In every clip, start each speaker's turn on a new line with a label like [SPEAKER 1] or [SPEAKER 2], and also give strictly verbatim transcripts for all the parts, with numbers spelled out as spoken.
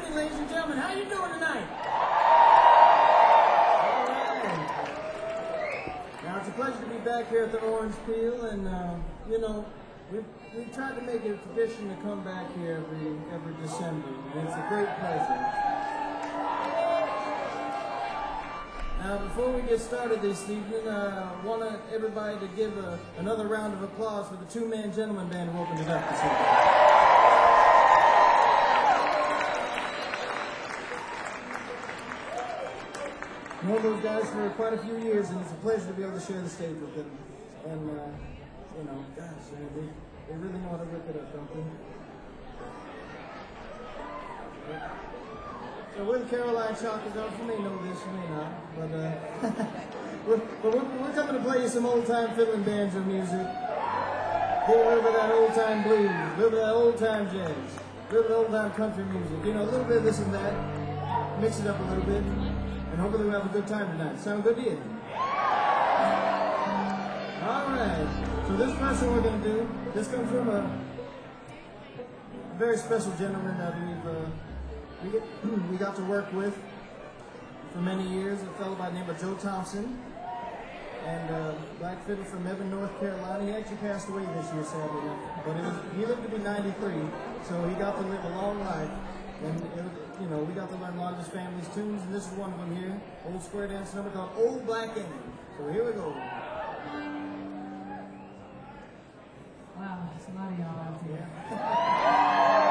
[SPEAKER 1] evening, ladies and gentlemen. How you doing tonight? All right. Now, it's a pleasure to be back here at the Orange Peel, and, uh, you know, we've, we've tried to make it a tradition to come back here every, every December, and it's a great pleasure. Now, before we get started this evening, uh, I want everybody to give a, another round of applause for the two-man gentleman band who opened it up this evening. Known those guys for quite a few years, and it's a pleasure to be able to share the stage with them. And, uh, you know, gosh, they, they really know how to rip it up, don't they? Yeah. So we're the Caroline Chocolate Dogs. You may know this, you may not, but uh, we're, but we're, we're coming to play you some old-time fiddle and banjo music. Get a little bit of that old-time blues, a little bit of that old-time jazz, a little bit of old-time country music. You know, a little bit of this and that. Mix it up a little bit, and hopefully we'll have a good time tonight. Sound good to you? All right. So this first one we're going to do, this comes from a, a very special gentleman that we've. Uh, We, get, we got to work with for many years, a fellow by the name of Joe Thompson, and uh, black fiddle from Evan, North Carolina. He actually passed away this year, sadly enough, but it was, he lived to be ninety-three, so he got to live a long life, and it, you know, we got to learn a lot of his family's tunes, and this is one of them here, old square dance number called Old Black Indian. So here we go.
[SPEAKER 2] Wow, there's a lot of y'all out there.
[SPEAKER 1] Yeah.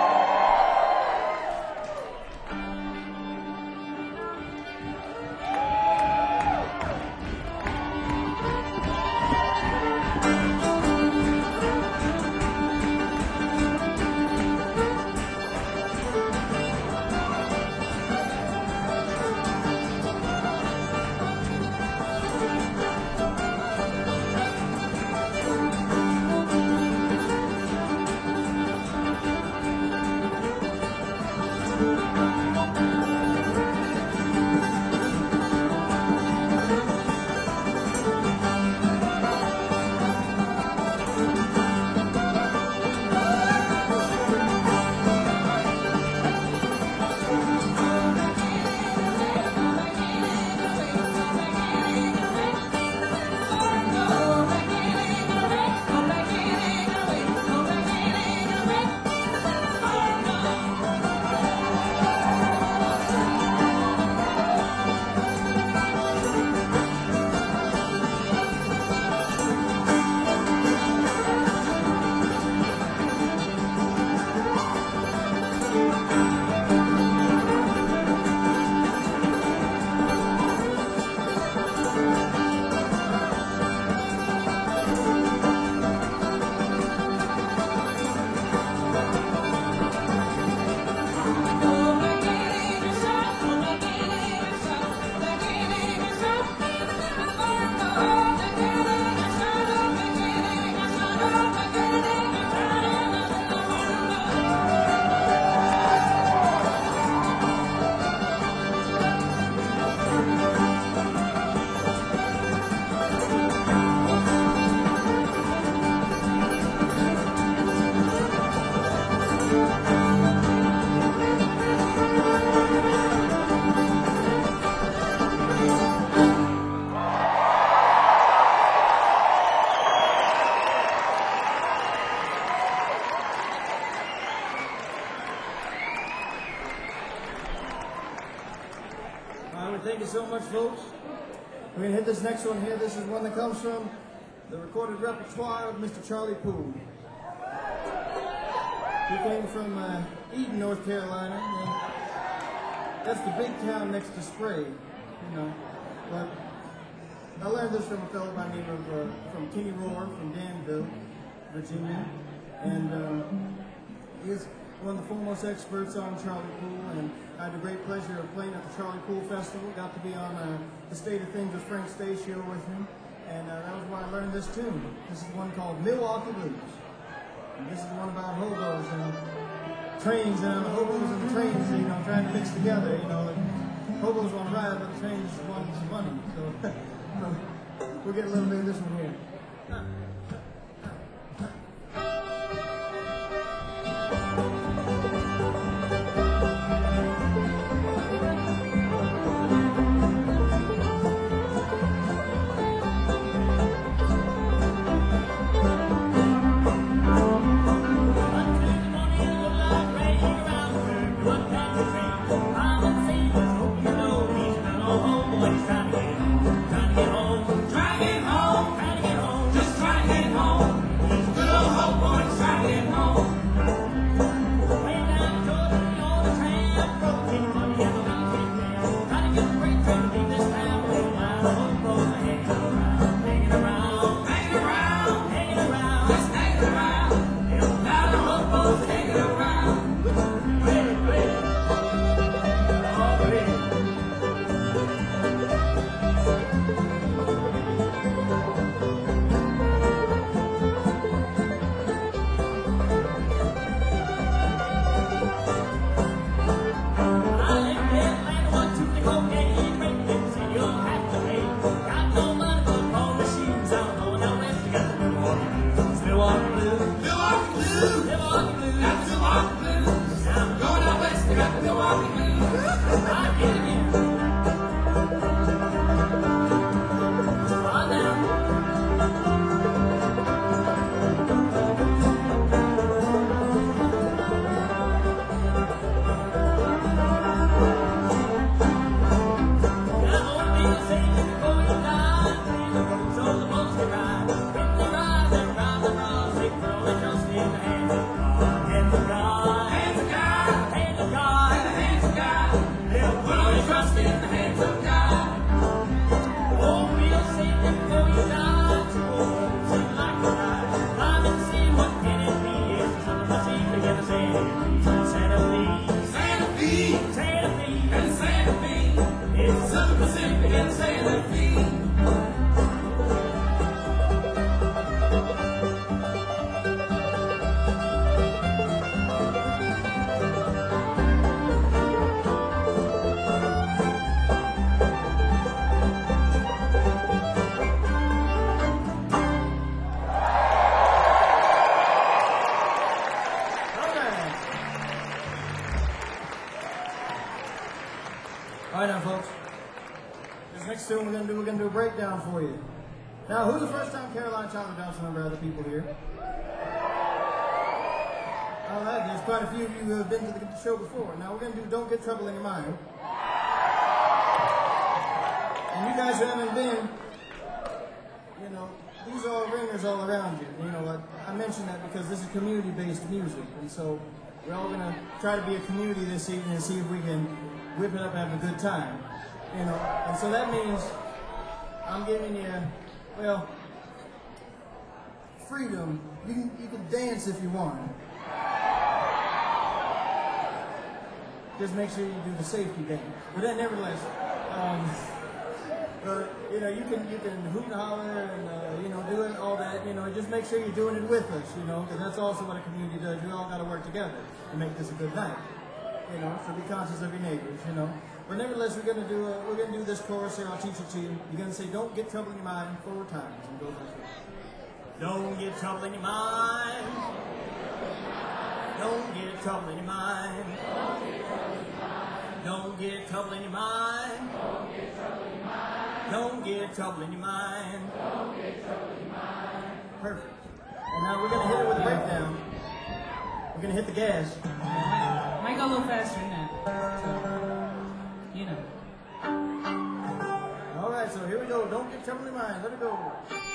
[SPEAKER 1] Thank you so much, folks. We're going to hit this next one here. This is one that comes from the recorded repertoire of Mister Charlie Poole. He came from uh, Eden, North Carolina. And that's the big town next to Spray, you know. But I learned this from a fellow by the name of, uh, from Kenny Rohr from Danville, Virginia. And uh, he's one of the foremost experts on Charlie Poole, and I had the great pleasure of playing at the Charlie Poole Festival. Got to be on uh, the State of Things with Frank Stasio with him, and uh, that was where I learned this tune. This is one called Milwaukee Blues. And this is one about hobos and trains, and the hobos and the trains, you know, trying to mix together. You know, the hobos want to ride, but the trains want some money. So we'll get a little bit of this one here. All right now, folks. This next tune we're gonna do, we're gonna do a breakdown for you. Now, who's a first-time Caroline Chandler Johnson member? Other people here. All right, there's quite a few of you who have been to the show before. Now we're gonna do "Don't Get Trouble in Your Mind." And you guys who haven't been, you know, these are all ringers all around you. You know what? I mentioned that because this is community-based music, and so we're all gonna try to be a community this evening and see if we can whip it up and have a good time. You know, and so that means I'm giving you, well, freedom. You can you can dance if you want. Just make sure you do the safety dance. But then, nevertheless, um, but you know, you can you can hoot and holler and uh, you know do it all that. You know, just make sure you're doing it with us. You know, because that's also what a community does. We all got to work together to make this a good night. You know, so be conscious of your neighbors. You know. But nevertheless, we're gonna do a, we're gonna do this chorus here. I'll teach it to you. You're gonna say, "Don't get trouble in your mind" four times, and go like this. Don't get trouble in your mind. Don't get trouble in your mind. Don't get trouble in your mind. Don't get trouble in your mind. Perfect. And now we're gonna hit it with a breakdown. We're gonna hit the gas.
[SPEAKER 2] Might, might go a little faster than that. So, you know.
[SPEAKER 1] All right, so here we go. Don't get trouble in your mind. Let it go.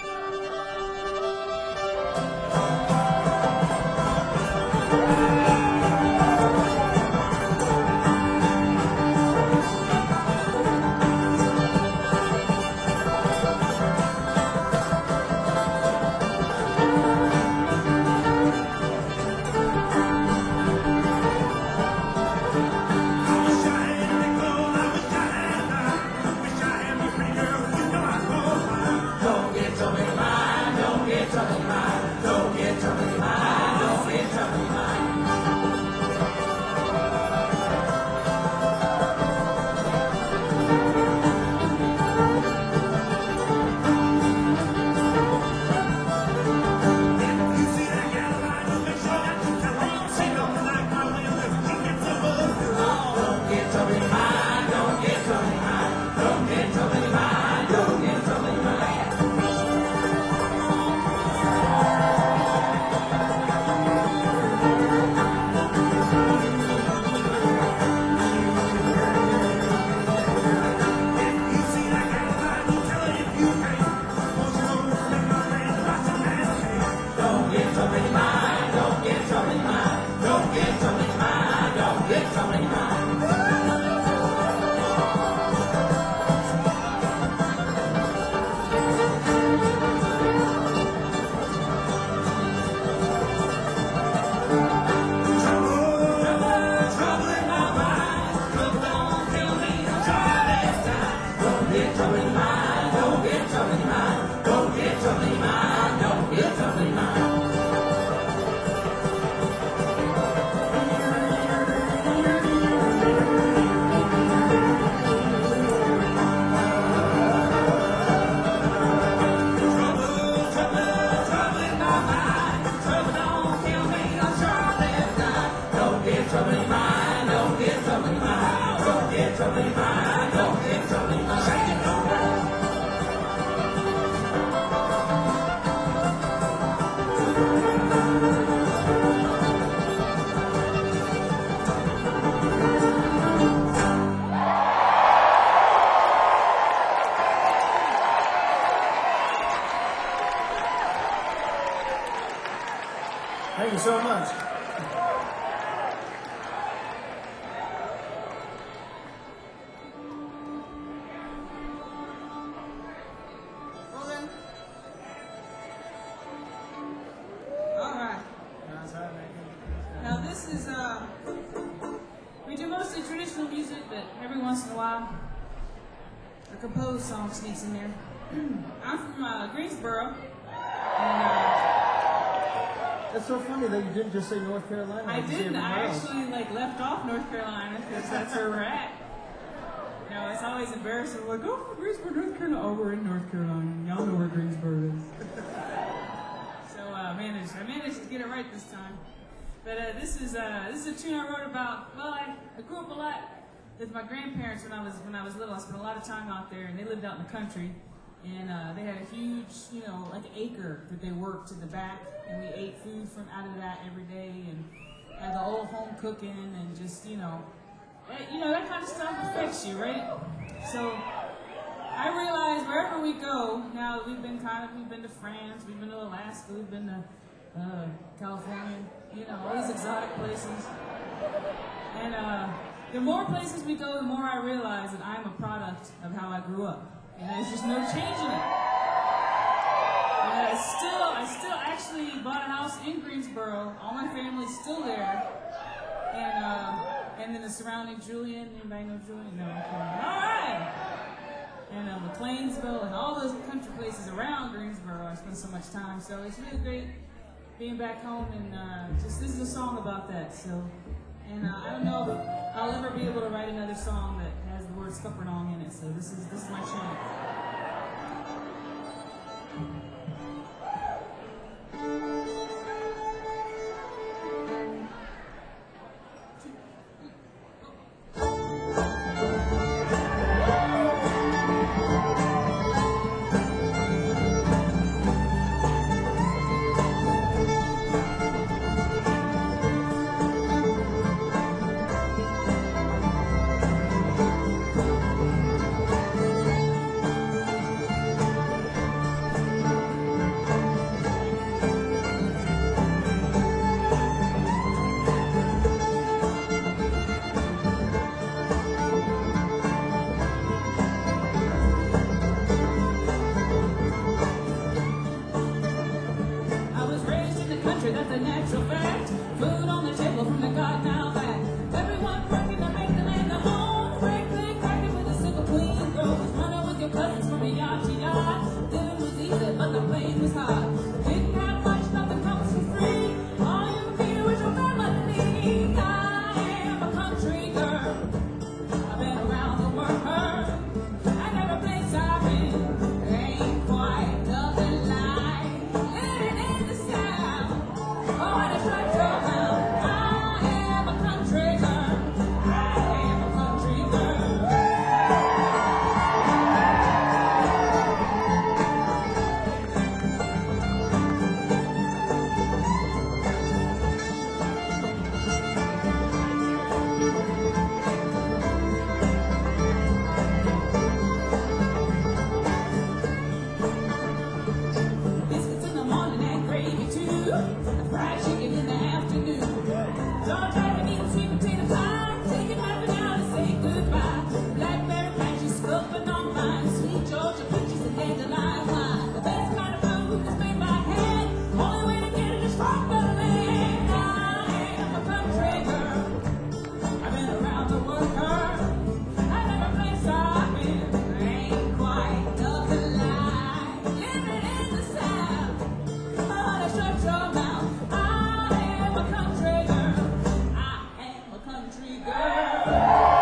[SPEAKER 1] Thank you so much. Well then.
[SPEAKER 2] All right. Now this is, uh, we do mostly traditional music, but every once in a while, a composed song sneaks in there. I'm from uh, Greensboro, and uh,
[SPEAKER 1] That's so funny that you didn't just say North Carolina.
[SPEAKER 2] I
[SPEAKER 1] like you say
[SPEAKER 2] didn't. I
[SPEAKER 1] everywhere else.
[SPEAKER 2] actually like left off North Carolina because that's where we're at. You know, it's always embarrassing. We're like, oh, from Greensboro, North Carolina. Oh, we're in North Carolina. Y'all know where Greensboro is. So uh, I managed. I managed to get it right this time. But uh, this is uh, this is a tune I wrote about. Well, I, I grew up a lot with my grandparents when I was when I was little. I spent a lot of time out there, and they lived out in the country. And uh, they had a huge, you know, like acre that they worked in the back, and we ate food from out of that every day, and had the old home cooking, and just, you know, eh, you know that kind of stuff affects you, right? So I realized wherever we go, now that we've been kind of, we've been to France, we've been to Alaska, we've been to uh, California, you know, all these exotic places, and uh, the more places we go, the more I realize that I'm a product of how I grew up. And there's just no changing it. And I still, I still actually bought a house in Greensboro. All my family's still there. And uh, and then the surrounding Julian, anybody know Julian? No, okay. All right. And uh, McLeansville and all those country places around Greensboro. I spent so much time. So it's really great being back home. And uh, just this is a song about that. So, and uh, I don't know if I'll ever be able to write another song that has the word Scuppernong in it, so this is this is my chance. That's a natural fact. Food on the table from the garden out back. Everyone working to make the land a home. Break, break, cracking with a simple clean grows. Running with your cousins from a yard to yard. Living was easy, but the pain was hard. Didn't have much, nothing comes for free. All you feel is your family. I am a country girl. I've been around the world. I never place I've been. Ain't quite nothing like living in the South. Oh, I just like your mouth. I am a country girl. I am a country girl. Biscuits in the morning and gravy too. And fried chicken in the afternoon. Don't try to eat sweet potato pie. Take it half an hour to say goodbye. Blackberry patches, scupping on mine. Sweet Georgia peaches and dandelion wine. The best kind of food is made by hand. Only way to get it is from the land. I am a country girl. I've been around the world, girl. I never place I've been. Ain't quite nothing like living in the South. Oh, shut your mouth. I am a country girl. I am a country girl.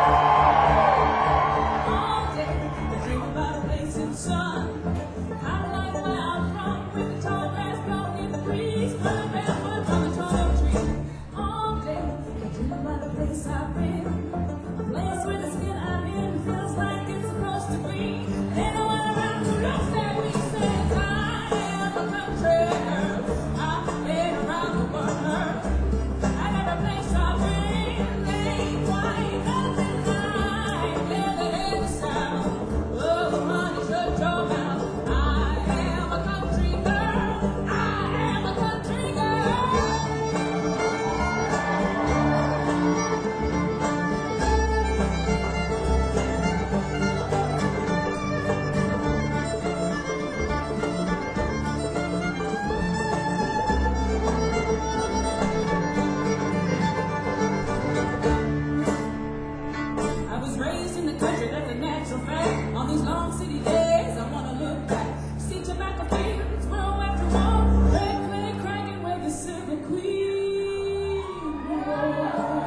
[SPEAKER 2] All day, I dream about a place in the sun. Kind of like where I'm from, with the tall grass blowing in the breeze. Running barefoot from the tall tree. All day, I dream about a place I've been. A place where the skin I'm in feels like it's supposed to be. Anyone around who looks at me says I am a country girl. I've been around the world. I never place I've been. Ain't quite nothing like living in the South. Oh, honey, shut your mouth. I am a country girl. I am a country girl. I was raised in the country, that's a natural fact. On these long city days, I want to look back. See tobacco fields, row after row. Red clay cracking where the silver queen grows.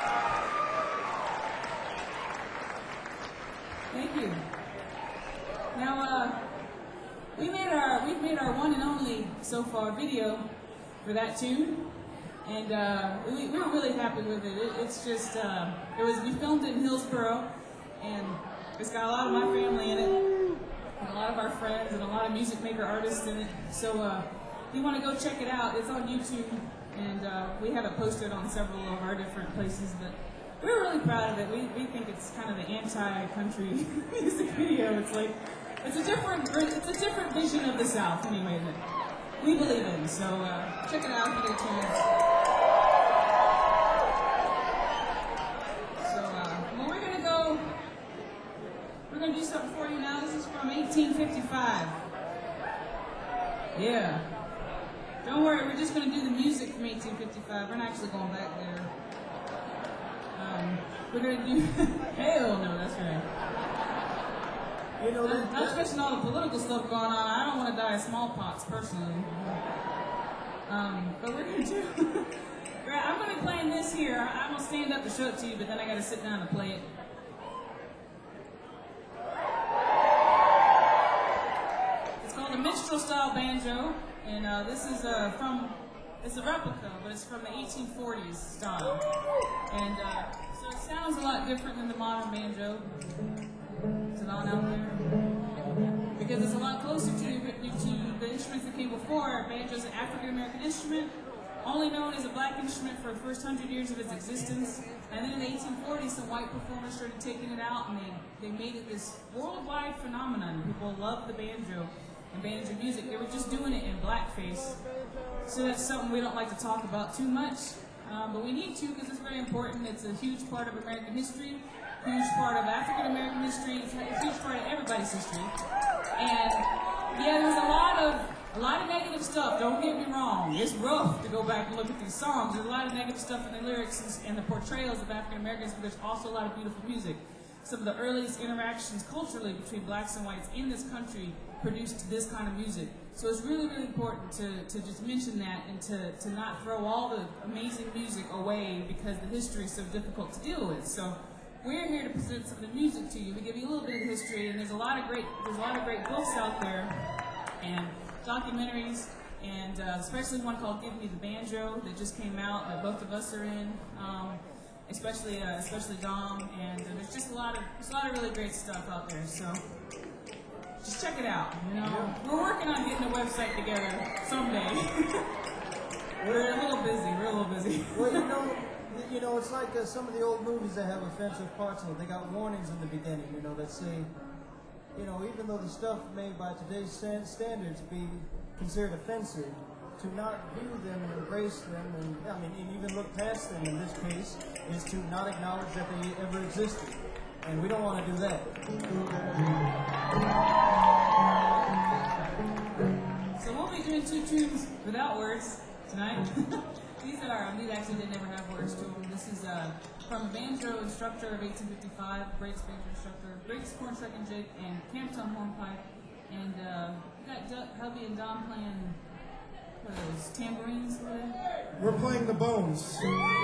[SPEAKER 2] Thank you. Now, uh, we made our we've made our one and only so far video for that tune, and uh, we, we were really happy with it. it it's just uh, it was we filmed it in Hillsboro, and it's got a lot of my family in it, and a lot of our friends, and a lot of music maker artists in it. So uh, if you want to go check it out, it's on YouTube, and uh, we have it posted on several of our different places. But we're really proud of it. We we think it's kind of the anti-country music video. It's like it's a different it's a different vision of the South anyway that we believe in. So uh, check it out if you get a chance. So uh, well, we're gonna go. We're gonna do something for you now. This is from eighteen fifty-five. Yeah. Don't worry, we're just gonna do the music from eighteen fifty-five. We're not actually going back there. Um, we're gonna do. Hell no, that's right.
[SPEAKER 1] You know, that,
[SPEAKER 2] Not
[SPEAKER 1] that,
[SPEAKER 2] especially all the political stuff going on. I don't want to die of smallpox personally. Um, but we're gonna do. I'm gonna be playing this here. I'm gonna stand up to show it to you, but then I gotta sit down and play it. It's called a minstrel style banjo, and uh, this is uh, from. It's a replica, but it's from the eighteen forties style, and uh, so it sounds a lot different than the modern banjo. Is it on out there? Because it's a lot closer to, to the instruments that came before. Banjo is an African American instrument, only known as a black instrument for the first hundred years of its existence. And then in the eighteen forties, some white performers started taking it out, and they, they made it this worldwide phenomenon. People loved the banjo and banjo music. They were just doing it in blackface. So that's something we don't like to talk about too much, um, but we need to because it's very important. It's a huge part of American history. Huge part of African American history. It's a huge part of everybody's history. And yeah, there's a lot of a lot of negative stuff. Don't get me wrong. It's rough to go back and look at these songs. There's a lot of negative stuff in the lyrics and the portrayals of African Americans, but there's also a lot of beautiful music. Some of the earliest interactions culturally between blacks and whites in this country produced this kind of music. So it's really, really important to, to just mention that and to, to not throw all the amazing music away because the history is so difficult to deal with. So we're here to present some of the music to you. We give you a little bit of history, and there's a lot of great there's a lot of great books out there and documentaries, and uh, especially one called "Give Me the Banjo" that just came out that both of us are in, um, especially uh, especially Dom. And uh, there's just a lot of there's a lot of really great stuff out there. So just check it out. You know, yeah. We're working on getting a website together someday. We're a little busy. We're a little busy.
[SPEAKER 1] well, you know. You know, it's like uh, some of the old movies that have offensive parts in it. They got warnings in the beginning, you know, that say, you know, even though the stuff made by today's standards be considered offensive, to not view them and embrace them, and I mean, and even look past them in this case, is to not acknowledge that they ever existed. And we don't want to do that.
[SPEAKER 2] So we'll be doing two tunes without words tonight. These are, these actually they never have words to them. This is uh, from a banjo instructor of eighteen fifty-five, Breaks banjo instructor, Breaks cornshuck and jig, and Campton hornpipe. And uh, we got D- Hubby and Don playing, what are those, tambourines over there?
[SPEAKER 3] We're playing the bones.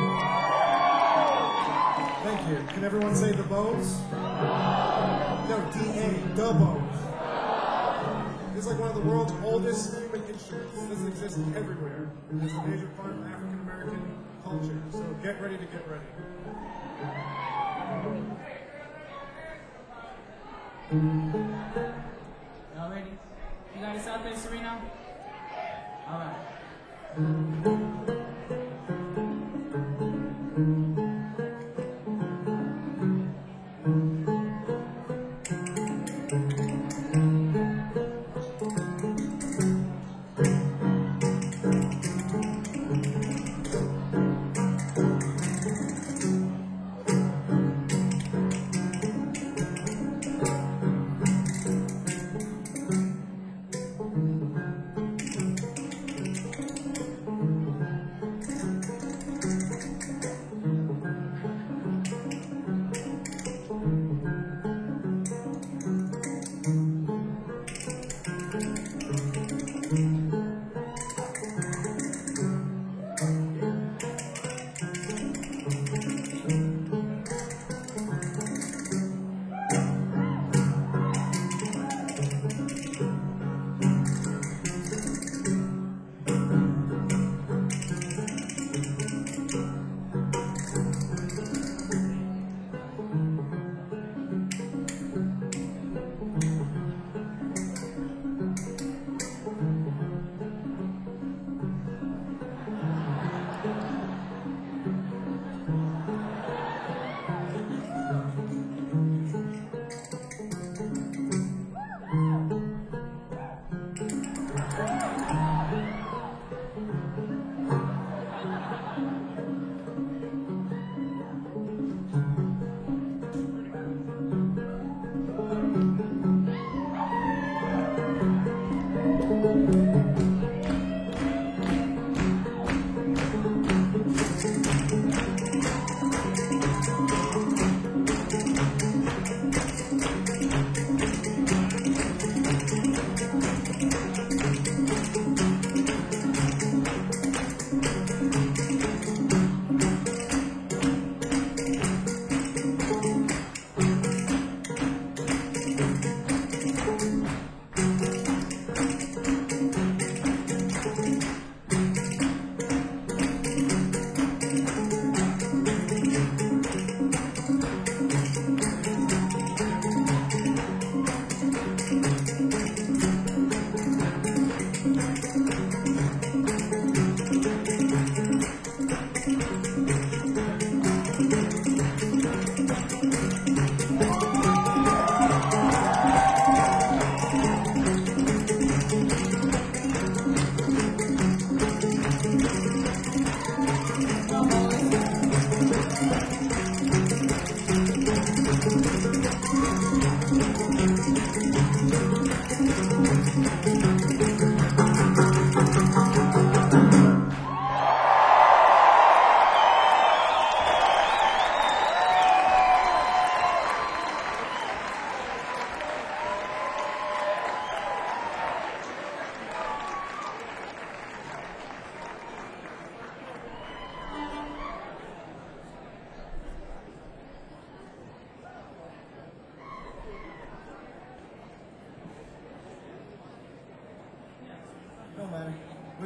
[SPEAKER 3] Thank you. Can everyone say the bones? No, D A, the bones. It's like one of the world's oldest human instruments. It doesn't exist everywhere. It's a major part of African American culture. So get ready to get ready.
[SPEAKER 2] Y'all ready? You got us out there, Serena? All right.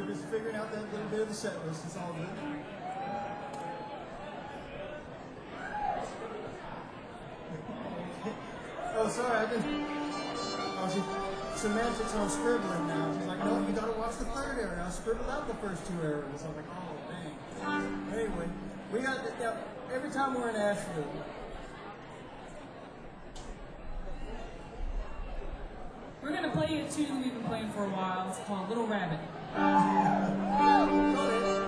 [SPEAKER 1] we're just figuring out that little bit of the set list. It's all good. Oh, sorry, I've been. Oh, she, semantics on scribbling now. She's like, no, you gotta watch the third area. I scribbled out the first two areas. I'm like, oh, dang. Anyway, we got, yeah, every time we're in Asheville,
[SPEAKER 2] We're gonna play a tune we've been playing for a while. It's called Little Rabbit.
[SPEAKER 1] go ahead.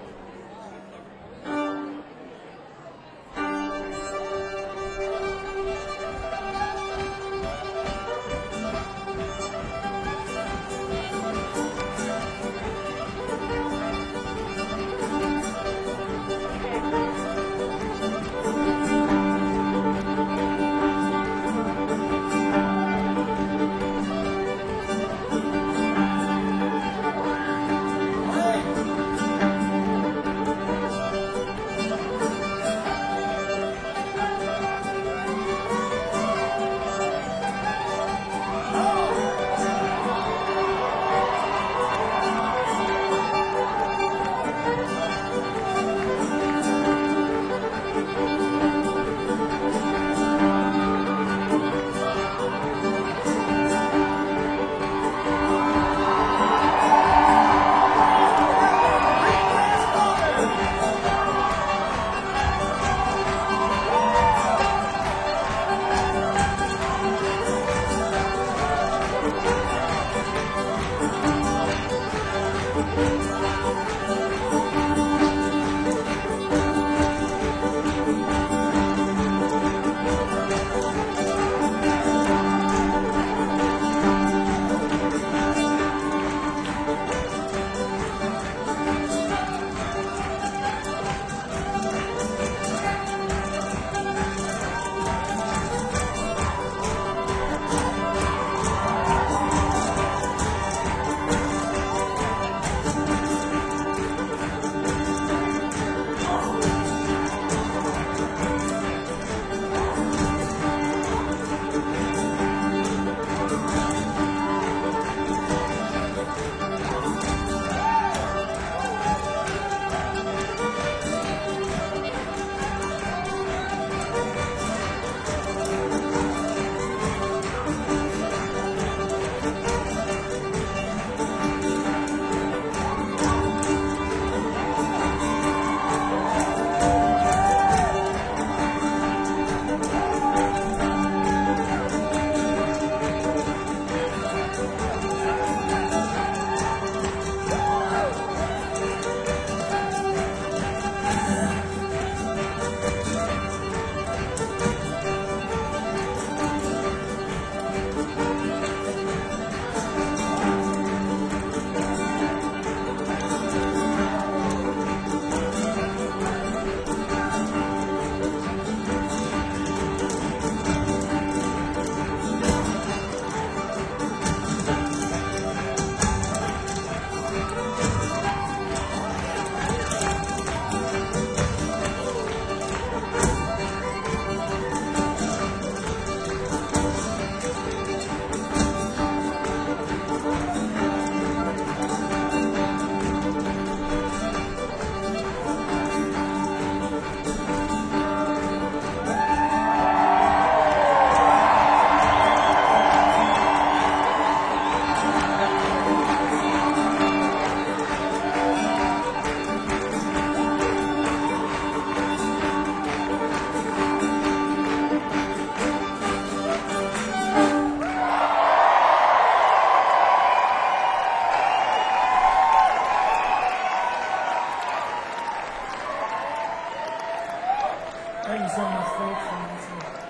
[SPEAKER 1] Thank you so much, folks. And it's,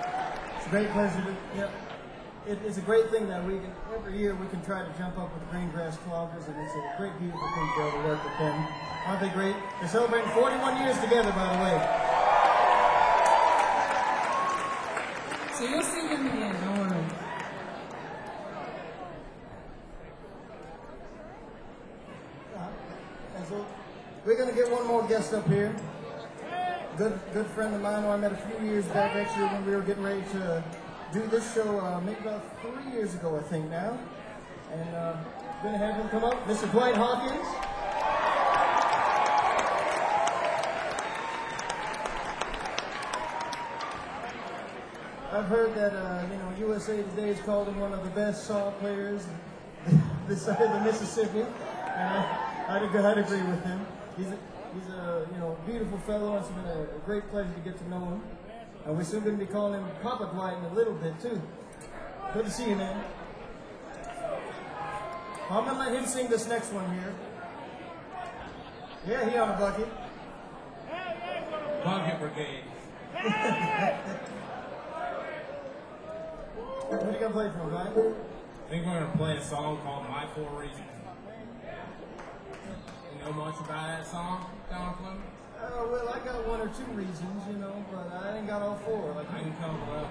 [SPEAKER 1] a, it's a great pleasure to, yep. It, it's a great thing that we can, every year we can try to jump up with the Green Grass Cloggers, and it's a great, beautiful thing to be able to work with them. Aren't they great? They're celebrating forty-one years together, by the way.
[SPEAKER 2] So you'll see them again, don't worry.
[SPEAKER 1] Uh, and so we're going to get one more guest up here. Good, good friend of mine who I met a few years back, actually, when we were getting ready to do this show, uh, maybe about three years ago, I think now. And uh, going to have him come up, Mister Dwight Hawkins. I've heard that uh, you know U S A Today has called him one of the best saw players this side of the Mississippi, and I, I'd, ag- I'd agree with him. He's a, he's a you know beautiful fellow, and it's been a, a great pleasure to get to know him. And we're soon going to be calling him Papa Dwight in a little bit too. Good to see you, man. I'm gonna let him sing this next one here. Yeah, he on a bucket.
[SPEAKER 4] Bucket Brigade.
[SPEAKER 1] What are you gonna play from, Dwight?
[SPEAKER 4] I think we're gonna play a song called My Four Reasons. You know much about that song, Don Fleming?
[SPEAKER 1] Oh, well, I got one or two reasons, you know, but I ain't got all four. Like
[SPEAKER 4] I can come up.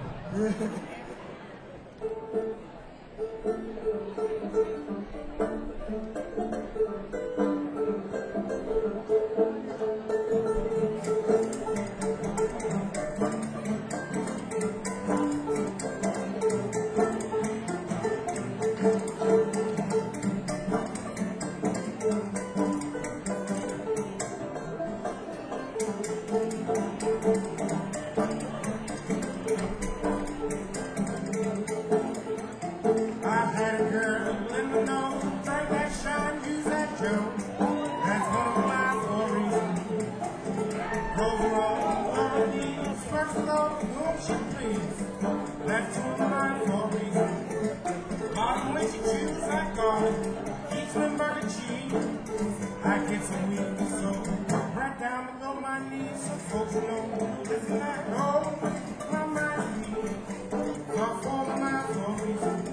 [SPEAKER 3] I've had a girl let me know, drink that shine, use that Joe. That's one of my four reasons. Goes wrong, love needs, first love, won't she please? That's one of my four reasons. Bottom when she chews that garlic, eats when burger cheese. I get some weed, so right down and go my knees. So folks know this and that, oh, my mind needs. Got four of my four reasons.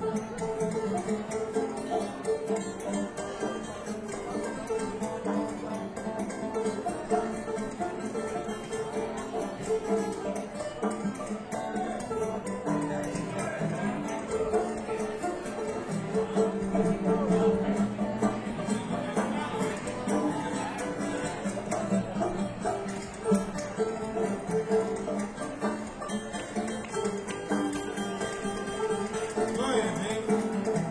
[SPEAKER 3] Go ahead, baby.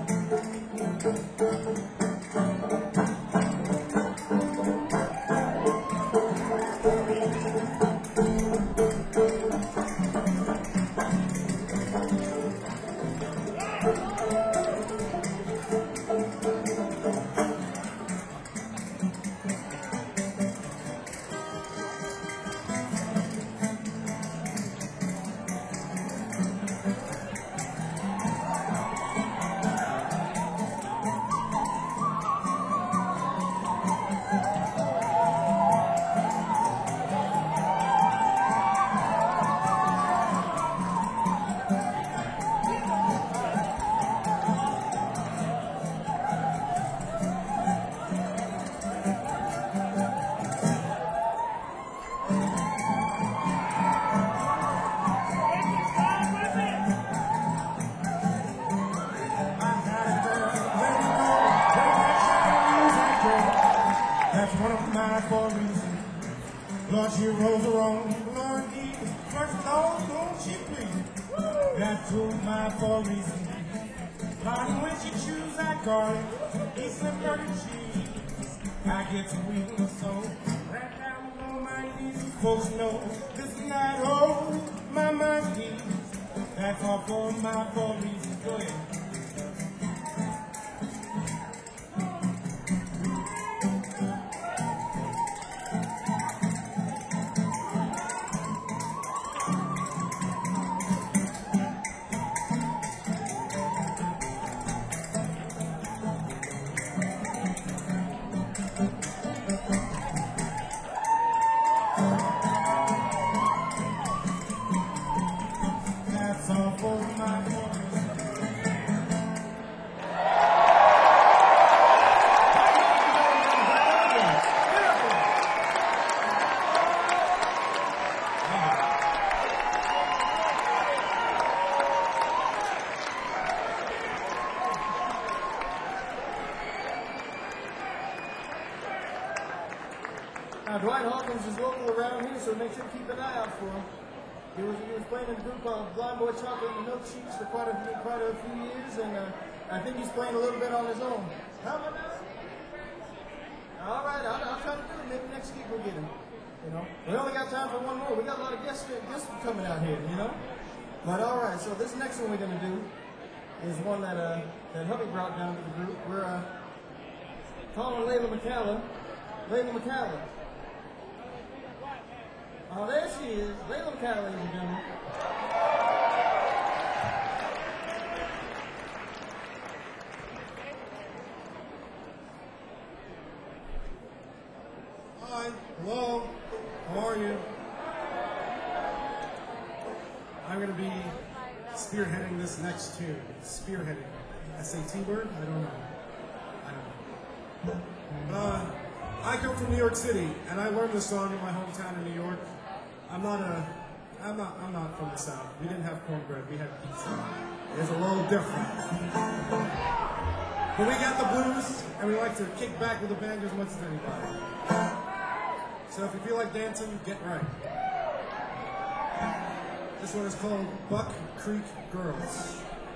[SPEAKER 3] That's one of my four reasons. Lord, she rolls around, Lord, he first Lord, don't she please? That's two of my four reasons. Lord, when she chews that garlic, eats some burger cheese. I get some weakness, so right down on my knees. Folks know this is not oh, my mind needs. That's all for my four reasons. Go ahead. That's all for my four reasons.
[SPEAKER 1] Now, Dwight Hawkins is local around here, so make sure to keep an eye out for him. He was, he was playing in a group called Blind Boy Chocolate and the Milkshakes for quite a few, quite a few years, and uh, I think he's playing a little bit on his own. How about that? All right, I'll, I'll try to do it. Maybe next week we'll get him. You know, we only got time for one more. We got a lot of guests guests coming out here. You know. But all right, so this next one we're gonna do is one that uh, that Hubby brought down to the group. We're uh, calling Layla McCalla. Layla McCalla. Oh, there she is. Layla McCalla, ladies and gentlemen.
[SPEAKER 3] Hi, hello, how are you? I'm going to be spearheading this next tune. Spearheading. S A T word? I don't know. I don't know. Uh, I come from New York City, and I learned this song in my hometown in New York. I'm not a, I'm not, I'm not from the South. We didn't have cornbread. We had pizza. It's a little different. But we got the blues, and we like to kick back with the band as much as anybody. So if you feel like dancing, get right. This one is called Buck Creek Girls.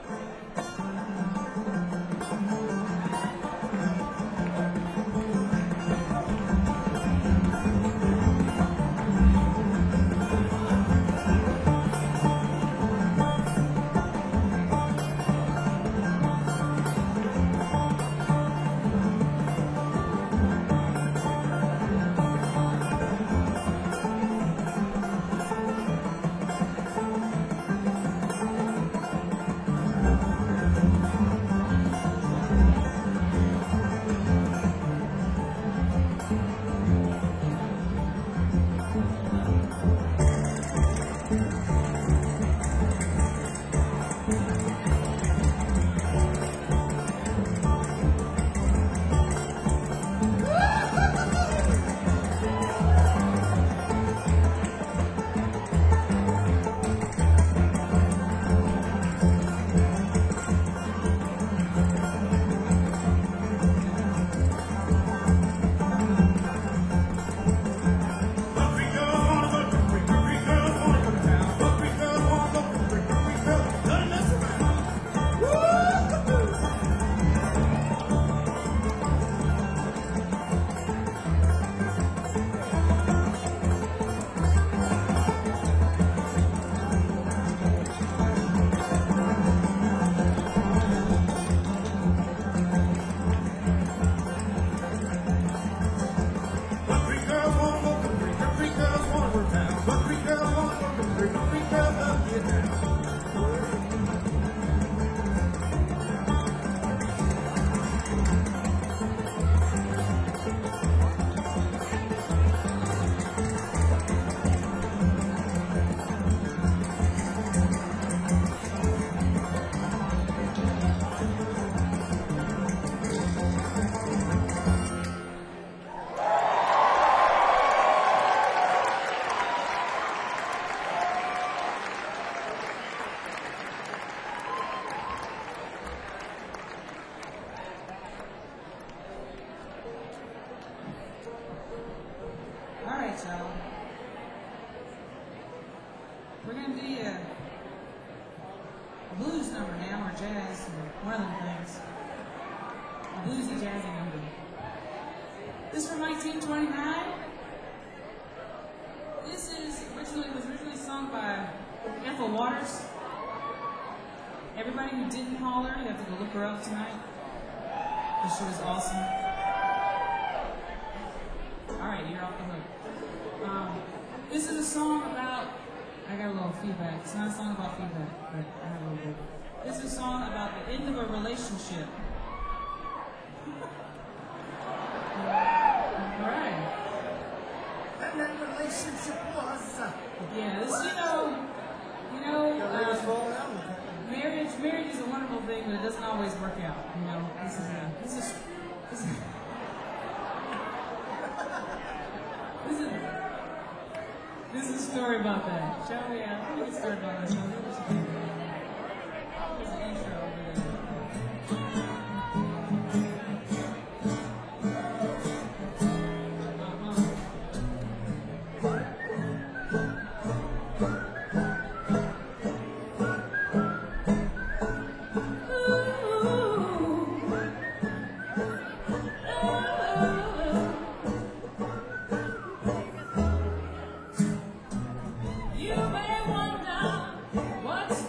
[SPEAKER 2] We're going to do a, a blues number now, or jazz, or one of them things. A bluesy jazzy number. This is from nineteen twenty-nine. This is originally was originally sung by Ethel Waters. Everybody who didn't call her, you have to go look her up tonight. Because she was awesome. Alright, you're off the hook. Um, this is a song about, I got a little feedback. It's not a song about feedback, but I have a little bit. This is a song about the end of a relationship. Alright.
[SPEAKER 1] And that relationship was. Uh,
[SPEAKER 2] Yeah, this, you know, you know,
[SPEAKER 1] Your legs
[SPEAKER 2] uh,
[SPEAKER 1] fall down.
[SPEAKER 2] marriage, marriage is a wonderful thing, but it doesn't always work out. You know, this is a, this is, this is, this is, this is a story about that. Shall we? Uh, let me get started on this. Shall we? There's an intro over there. You may wonder what's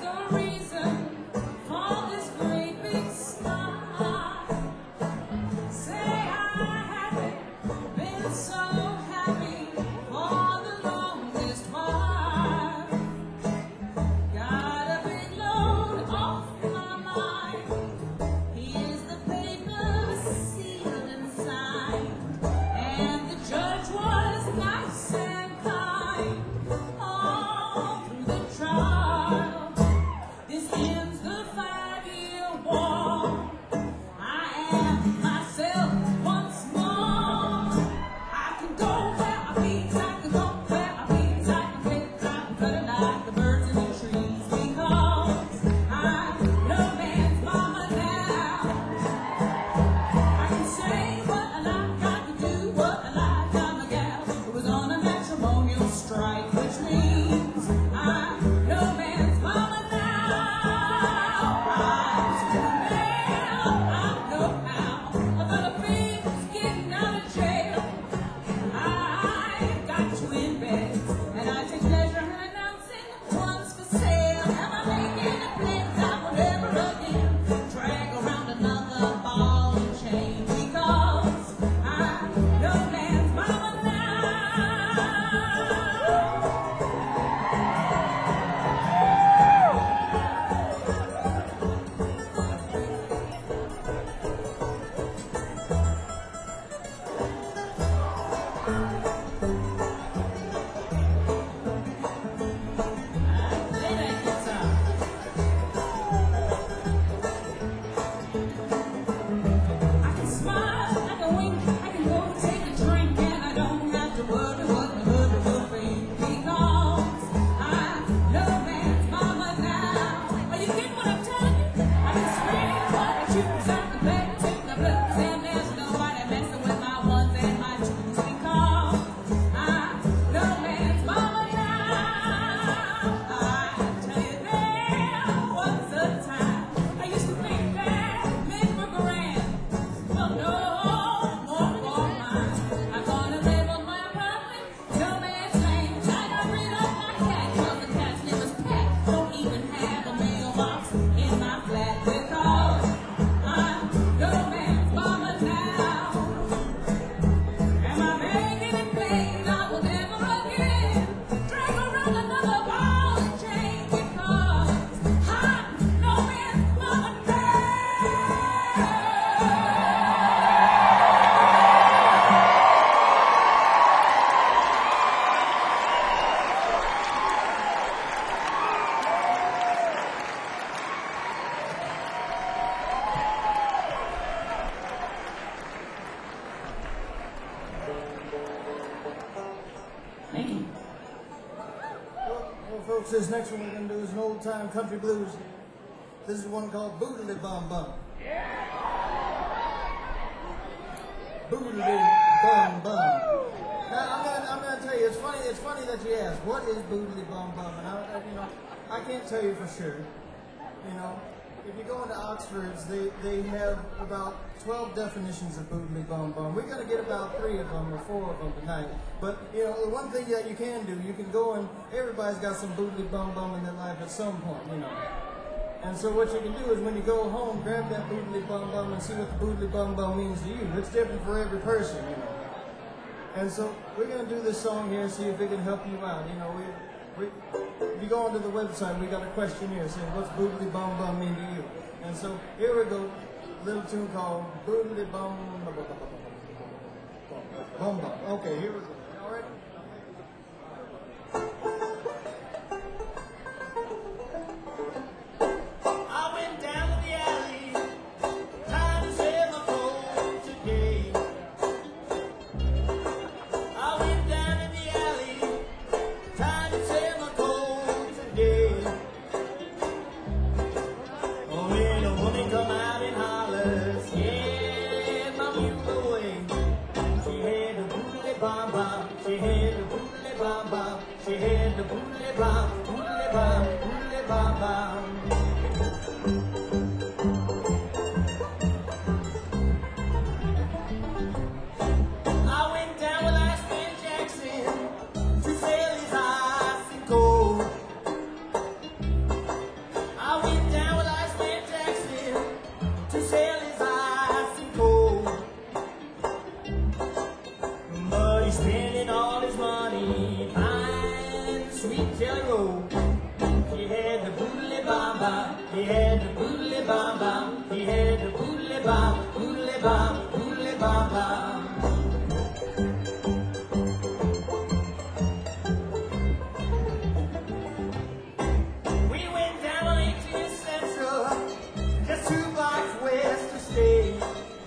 [SPEAKER 1] folks. This next one we're going to do is an old time country blues. This is one called Boodly Bum Bum. Boodly Bum Bum. Now, I'm going I'm to tell you, it's funny, it's funny that you ask, what is Boodly Bum Bum? And I, I, you know, I can't tell you for sure. You know, if you go into Oxford's, they, they have about twelve definitions of Boodly Bum Bum. We're going to get about three of them or four of them tonight. But, you know, the one thing that you can do, you can go and everybody's got some Boodly Bum Bum in their life at some point, you know. And so what you can do is when you go home, grab that Boodly Bum Bum and see what the Boodly Bum Bum means to you. It's different for every person, you know. And so we're going to do this song here and see if it can help you out. You know, we, we, if you go onto the website, we got a questionnaire saying, what's Boodly Bum Bum mean to you? And so here we go, a little tune called Boodly Bum Bum Bum Bum. Okay, here we go. All right. I went down to the alley, time to sell my coat today. I went down in the alley, time to sell my coat today. Oh, when a woman come out and hollers, yeah, my mule away. She had a boodly bum bum, she had a boodly bum bum, she had a boodly bum, boodly bum, boodly bum bum. I went down with Iceman Jackson to sell his ice and cold. I went down with Iceman Jackson to sell his ice and cold. But he's spending all his money buying sweet jelly roll. He had the boodly bum bum, he had the boodly bum bum, he had the boodly bum, boodly bum, boodly bum bum. We went down on eighteenth Central, just two blocks west of State.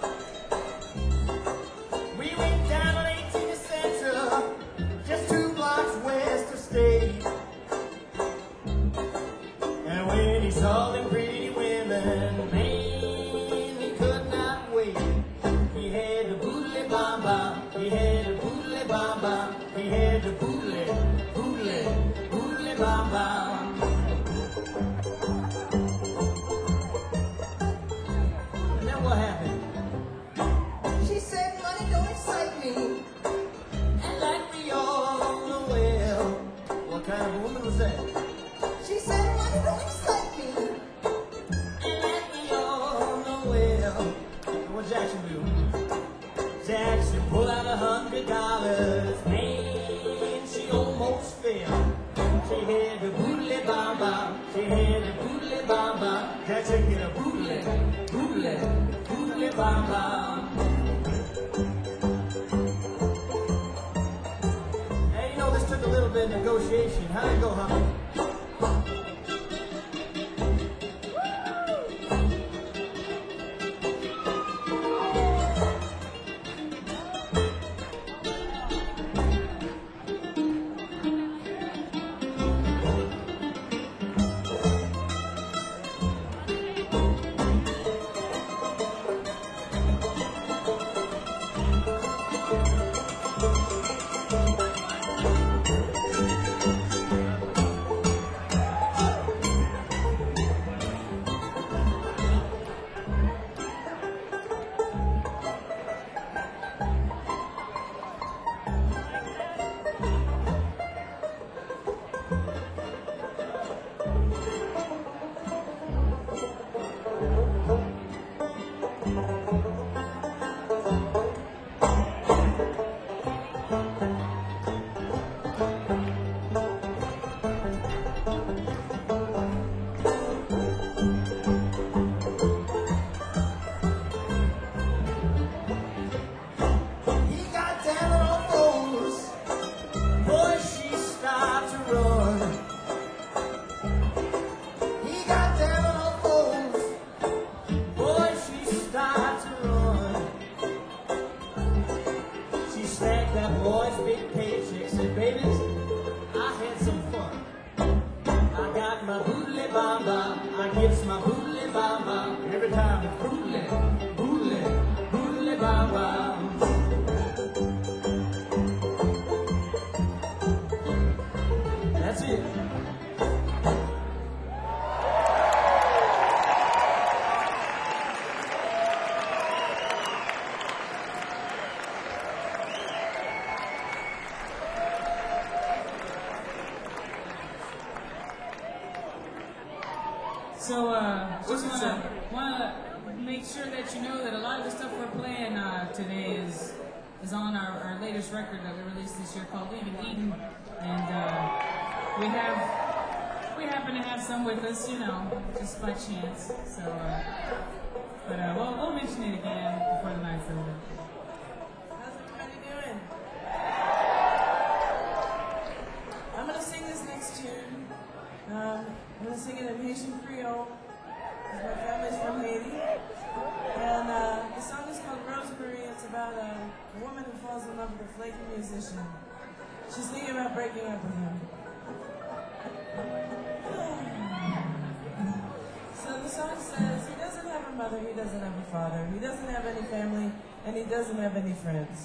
[SPEAKER 1] We went down on eighteenth Central, just two blocks west of State. And when he saw them pretty women, man, he could not wait. He had the boodly bum bum, he had the boodly bum bum, he had the boodly, boodly, boodly bum bum. And then what happened? She said, money don't excite me. And like we all know well, what kind of a woman was that? She said, money don't excite me. And like we all know well, what Jackson do? Jackson pulled out a hundred dollars. Man, she almost fell. She had the boodly bum bum, she had the boodly bum bum. Jackson get a boodly, boodly, boodly bum bum. Hey, you know, this took a little bit of negotiation. How'd it go, honey? baba, I gives my boodly baba every time it's boodly, boodly, boodly baba. That's it.
[SPEAKER 2] So, uh, just wanna wanna make sure that you know that a lot of the stuff we're playing uh, today is is on our, our latest record that we released this year called Leaving Eden, and uh, we have we happen to have some with us, you know, just by chance. So, uh, but uh, we'll we'll mention it again before the night's over.
[SPEAKER 5] How's everybody doing? I'm gonna sing this next tune. Um, I'm gonna sing it in Haitian Creole, because my family's from Haiti. And uh, the song is called Rosemary. It's about a, a woman who falls in love with a flaky musician. She's thinking about breaking up with him. So the song says, he doesn't have a mother, he doesn't have a father, he doesn't have any family, and he doesn't have any friends.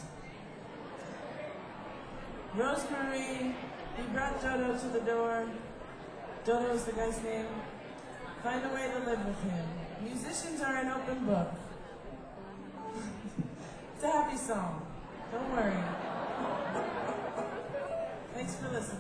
[SPEAKER 5] Rosemary, he brought Dodo to the door. Dodo's the guy's name. Find a way to live with him. Musicians are an open book. It's a happy song. Don't worry. Thanks for listening.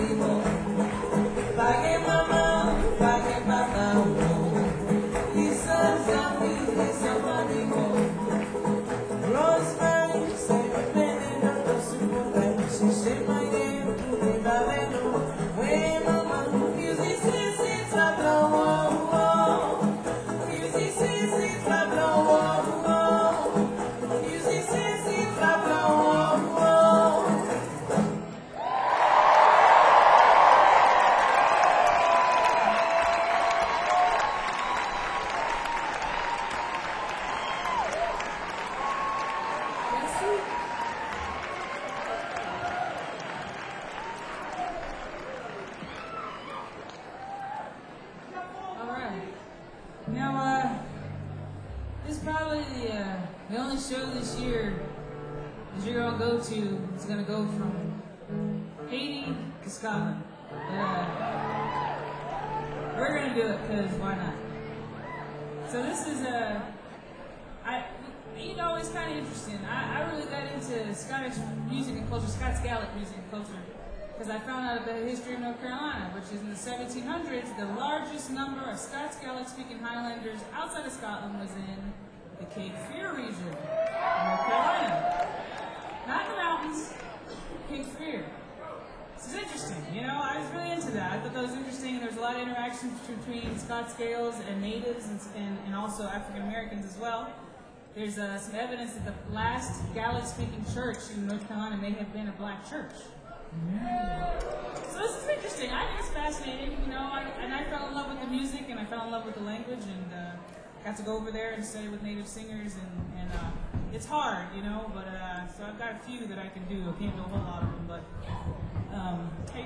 [SPEAKER 6] He's
[SPEAKER 2] this is probably the, uh, the only show this year that you're gonna go to. It's gonna go from Haiti to Scotland. But, uh, we're gonna do it because why not? So this is a, I, you know, it's kind of interesting. I, I really got into Scottish music and culture, Scots Gaelic music and culture, because I found out about the history of North Carolina, which is in the seventeen hundreds, the largest number of Scots Gaelic-speaking Highlanders outside of Scotland was in the Cape Fear region, North Carolina. Not in the mountains, Cape Fear. This is interesting, you know, I was really into that. I thought that was interesting, and there's a lot of interactions between Scots Gaels and natives, and, and, and also African Americans as well. There's uh, some evidence that the last Gaelic-speaking church in North Carolina may have been a black church. So this is interesting. I think it's fascinating, you know, I, and I fell in love with the music, and I fell in love with the language, and uh, got to go over there and study with native singers, and, and uh, it's hard, you know, but uh, so I've got a few that I can do. I can't do a whole lot of them, but um, hey.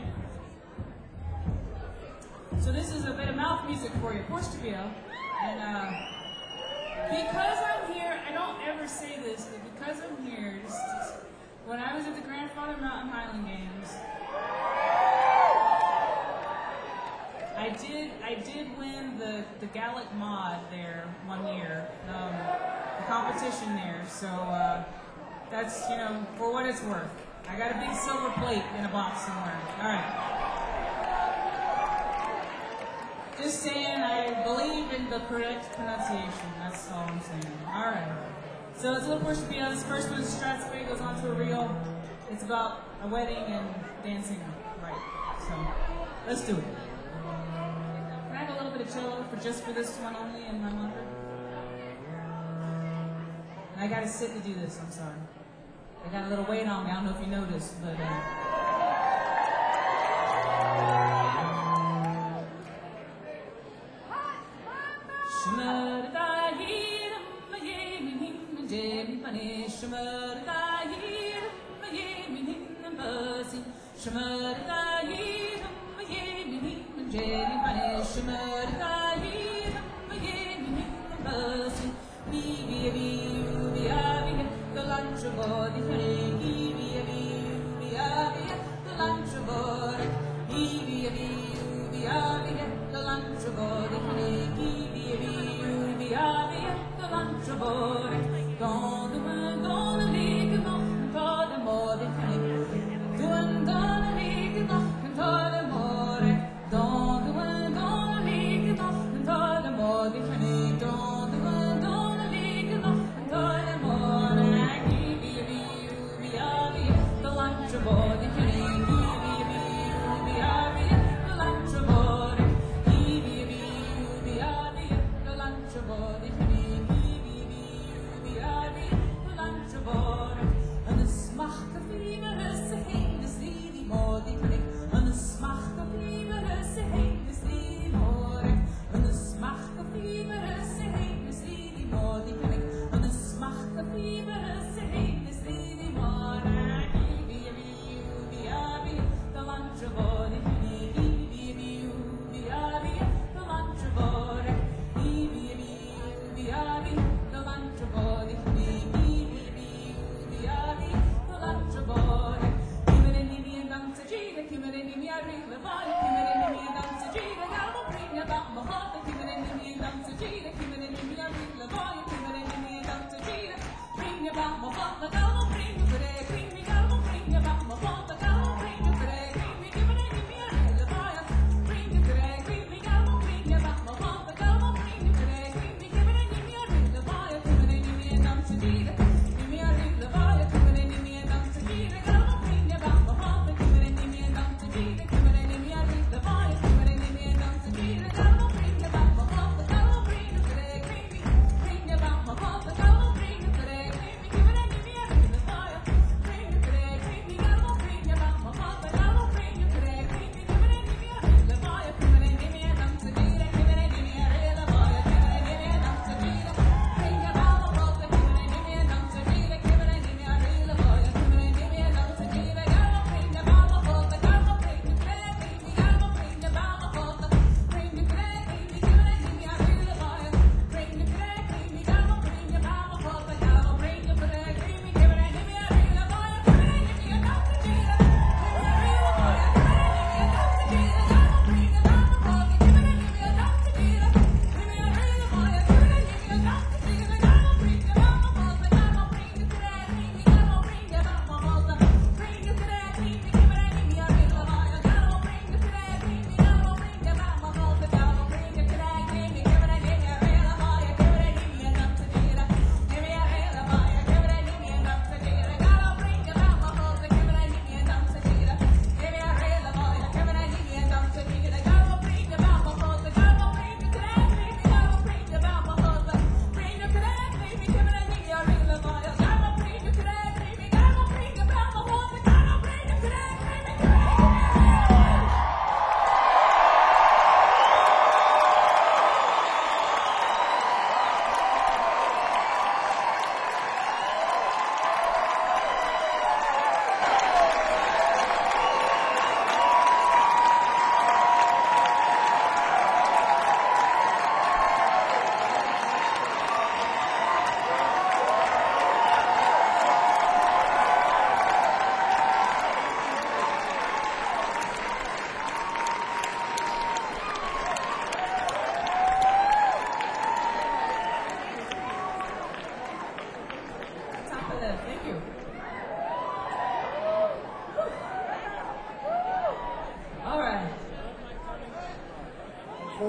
[SPEAKER 2] So this is a bit of mouth music for you, Portugal, and uh, because I'm here, I don't ever say this, but because I'm here, just, just, when I was at the Grandfather Mountain Highland Games, I did I did win the, the Gaelic mod there one year, um, the competition there. So uh, that's, you know, for what it's worth. I got a big silver plate in a box somewhere. All right. Just saying, I believe in the correct pronunciation. That's all I'm saying. All right. So it's a little Portia Pia. This first one, Strathspey, goes on to a reel. It's about a wedding and dancing, right? So let's do it. Can I have a little bit of cello for just for this one only in my monitor? And I gotta sit to do this. I'm sorry. I got a little weight on me. I don't know if you noticed, but. Uh,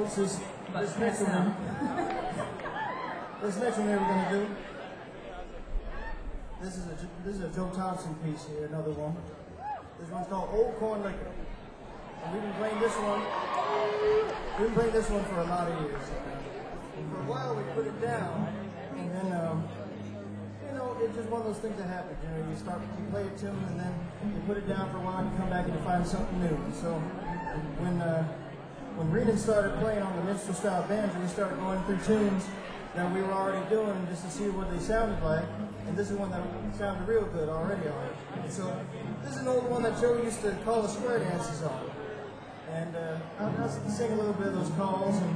[SPEAKER 1] folks, this,
[SPEAKER 2] But
[SPEAKER 1] this next
[SPEAKER 2] that's
[SPEAKER 1] one, this next one here we're gonna do. This is a this is a Joe Thompson piece here, another one. This one's called Old Corn Liquor. And we've been playing this one. We've been playing this one for a lot of years. And for a while we put it down, and then um, you know, it's just one of those things that happen. You know, you start you play a tune, and then you put it down for a while, and you come back and you find something new. And so when uh, when Renan started playing on the minstrel style banjo, we started going through tunes that we were already doing just to see what they sounded like. And this is one that sounded real good already on it. And so this is an old one that Joe used to call the square dances on. And uh, I'll, I'll sing a little bit of those calls. And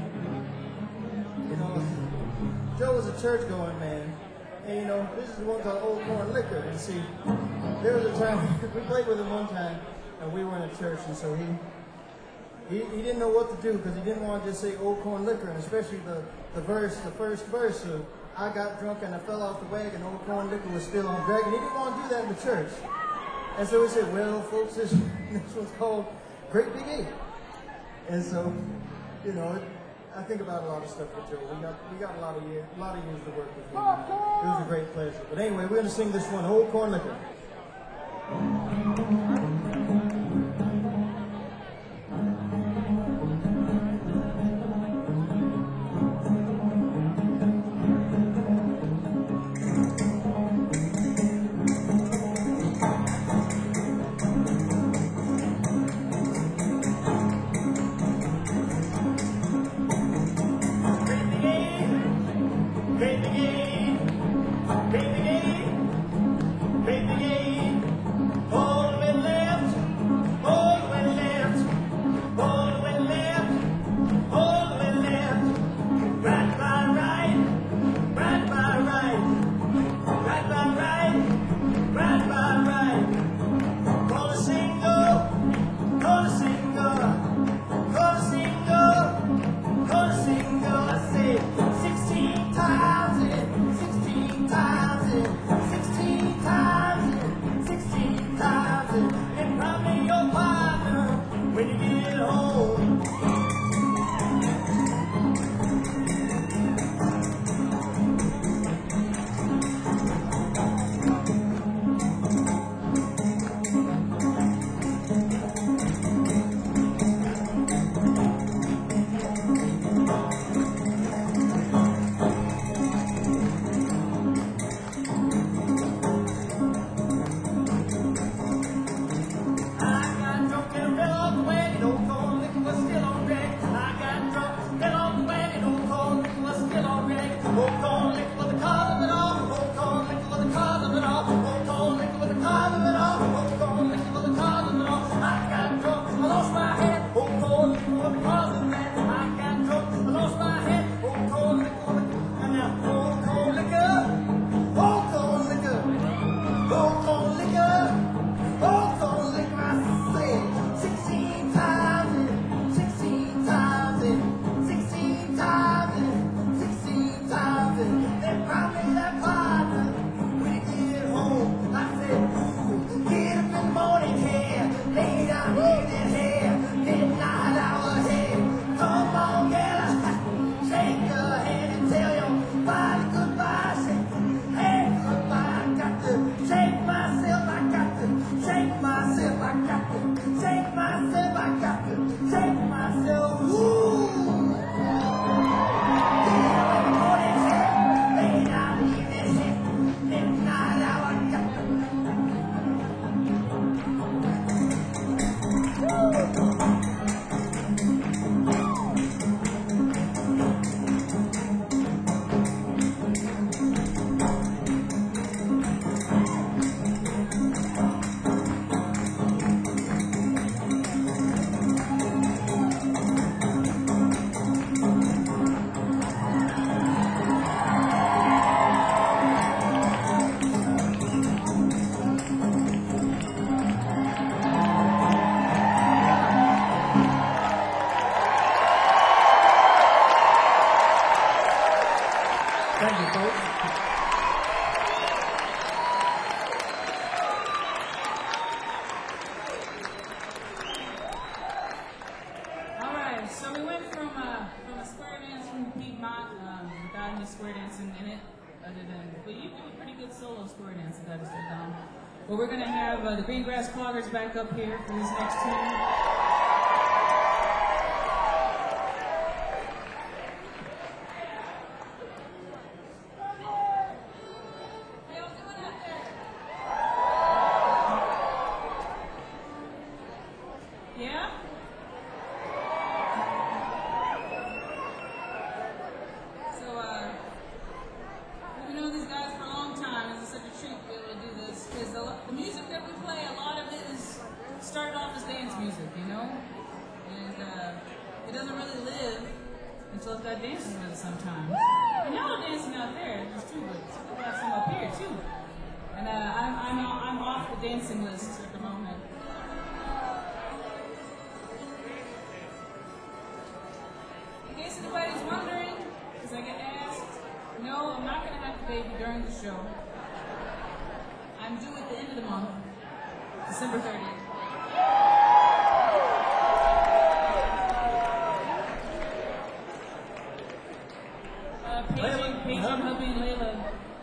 [SPEAKER 1] you know, Joe was a church-going man. And you know, this is the one called Old Corn Liquor. And see, there was a time we played with him one time, and we were in a church, and so he he, he didn't know what to do because he didn't want to just say Old Corn Liquor, and especially the the verse, the first verse of I got drunk and I fell off the wagon, Old Corn Liquor was still on dragon. He didn't want to do that in the church. And so we said, well, folks, this, this one's called Great Big Eight. And so, you know, it, I think about a lot of stuff with Joe. We got we got a lot of years, a lot of years to work with him. It was a great pleasure. But anyway, we're going to sing this one, Old Corn Liquor.
[SPEAKER 2] All right, so we went from uh, square dancing in it, other than, but you do a pretty good solo square dance, I gotta say, Dom. But we're gonna have uh, the Green Grass Cloggers back up here for this next tune. Yeah? So, uh, we've known these guys for a long time. It's such a treat to be able to do this. Because the, the music that we play, a lot of it is started off as dance music, you know? And uh, it doesn't really live until it's got dancing with it sometimes. And y'all are dancing out there. It's true, but we got some up here, too. And uh, I'm, I'm, I'm off the dancing list at the moment. In case anybody's wondering, because I get asked, no, I'm not going to have the baby during the show. I'm due at the end of the month, December thirtieth. Uh, paging, paging hubby and Layla.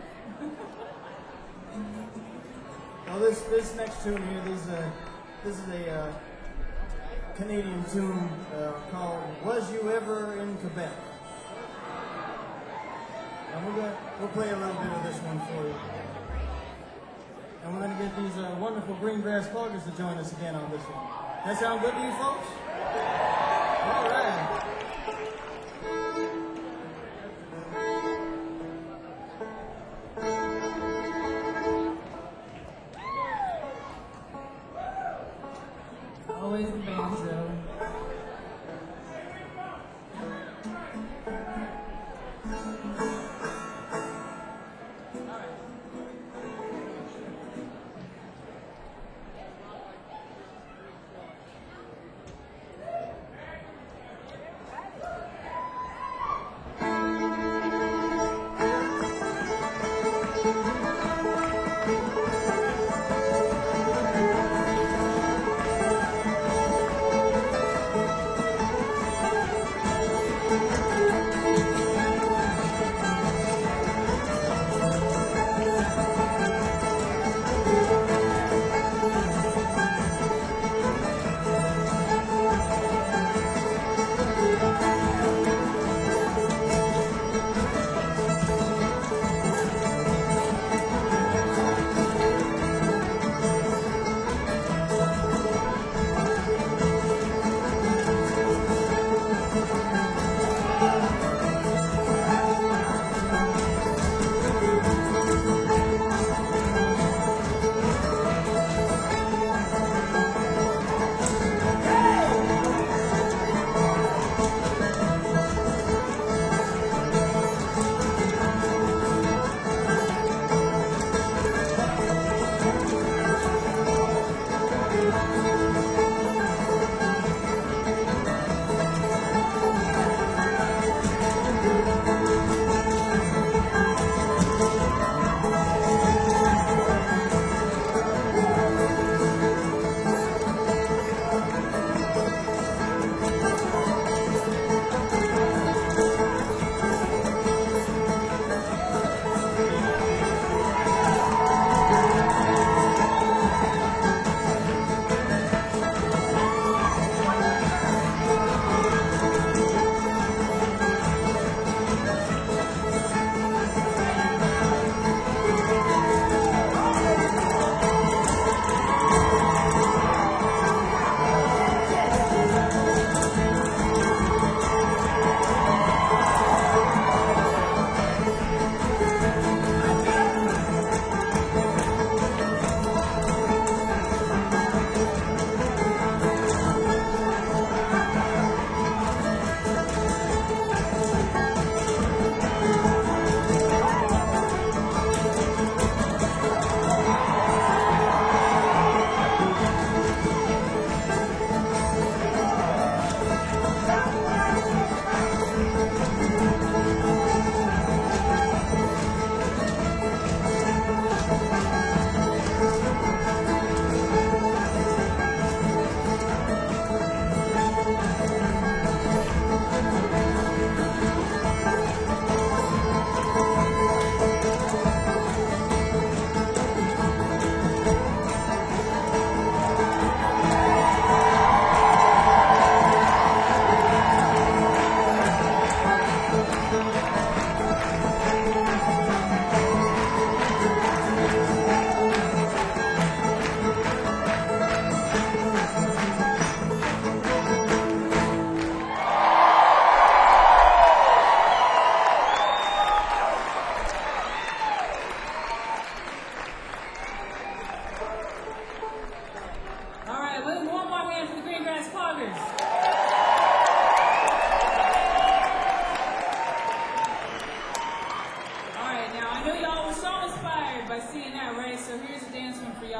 [SPEAKER 1] Well, this this next tune here, this uh, this is a uh, Canadian tune uh, called "Was You Ever in Quebec?" And we're gonna we'll play a little bit of this one for you. And we're gonna get these uh, wonderful Green Grass Cloggers to join us again on this one. That sound good to you folks? All right.
[SPEAKER 2] Always the banjo.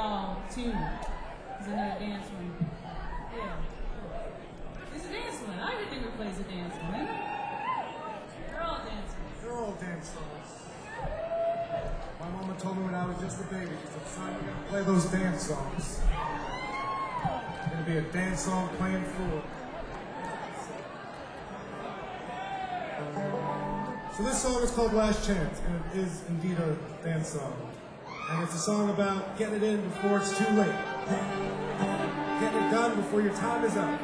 [SPEAKER 2] y'all tune. It's another dance one. Yeah. It's a dance one. Everything we play is a dance one, isn't it? They're all dancing.
[SPEAKER 3] They're all dance songs. My mama told me when I was just a baby, she said, son, we're going to play those dance songs. It's going to be a dance song playing for. So this song is called Last Chance, and it is indeed a dance song. And it's a song about getting it in before it's too late. Getting it done before your time is up.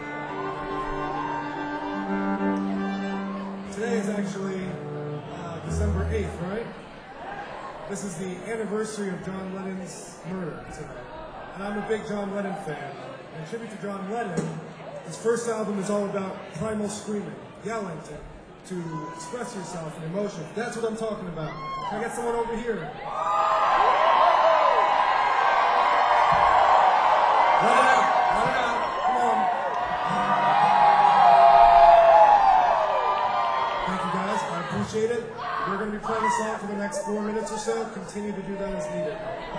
[SPEAKER 3] Today is actually uh, December eighth, right? This is the anniversary of John Lennon's murder tonight. And I'm a big John Lennon fan. And in tribute to John Lennon, his first album is all about primal screaming, yelling to, to express yourself and emotion. That's what I'm talking about. Can I get someone over here? Let it out, let it out, come on. Thank you guys, I appreciate it. We're going to be playing this song for the next four minutes or so. Continue to do that as needed.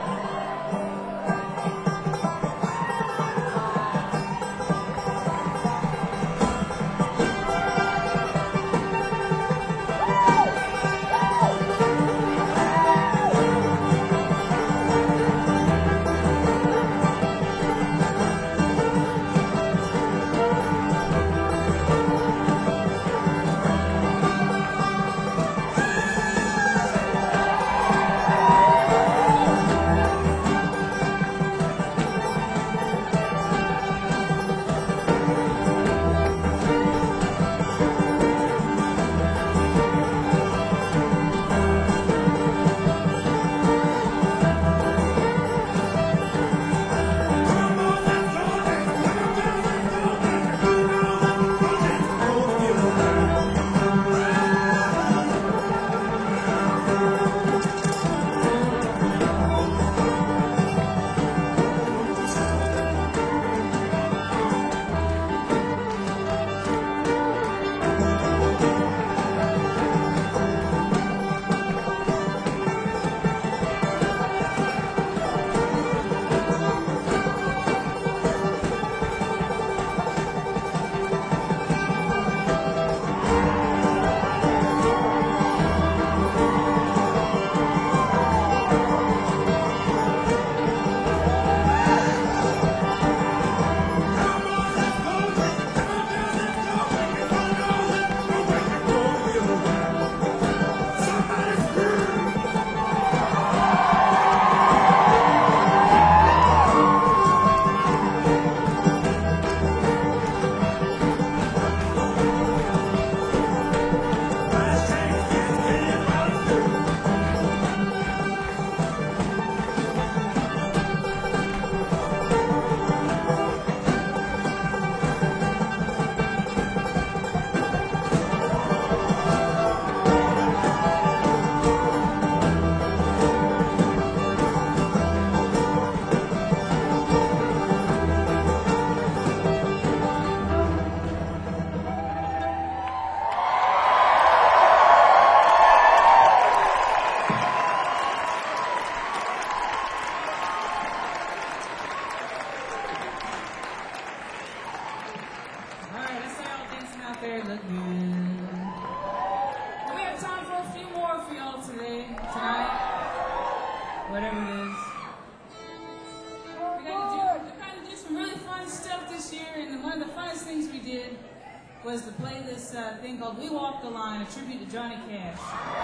[SPEAKER 2] Was to play this uh, thing called We Walk the Line, a tribute to Johnny Cash.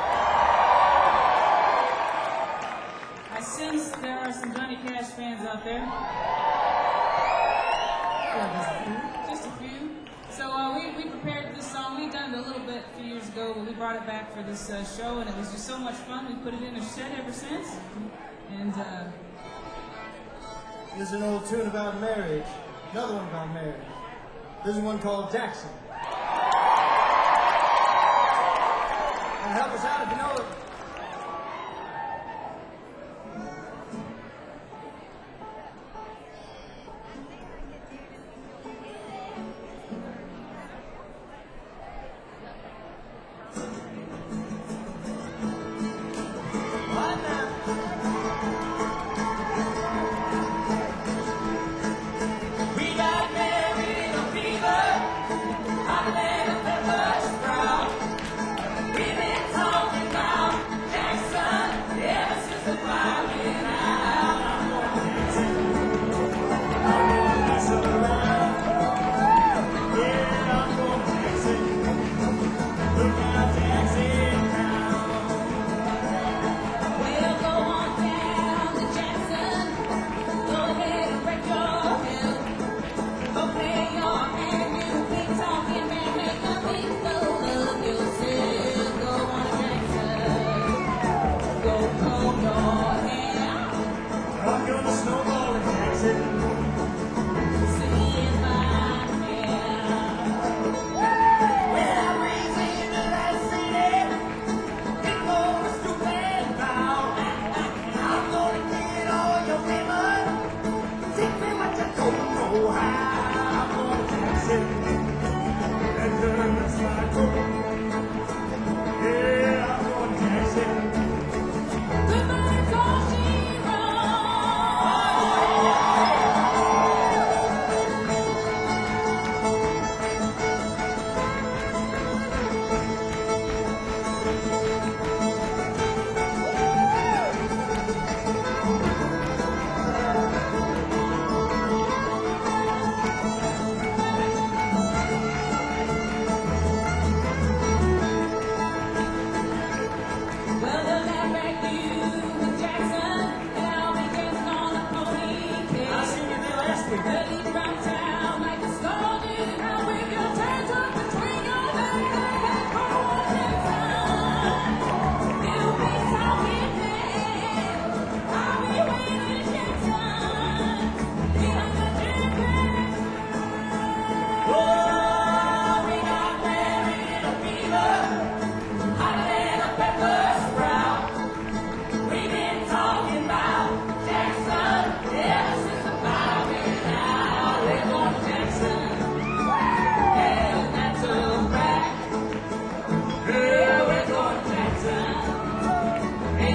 [SPEAKER 2] I sense there are some Johnny Cash fans out there. Just a few. So uh, we, we prepared this song. We've done it a little bit a few years ago, but we brought it back for this uh, show, and it was just so much fun. We put it in a shed ever since. And uh,
[SPEAKER 1] there's an old tune about marriage. Another one about marriage. There's one called Jackson. And help us out if you know it. What now?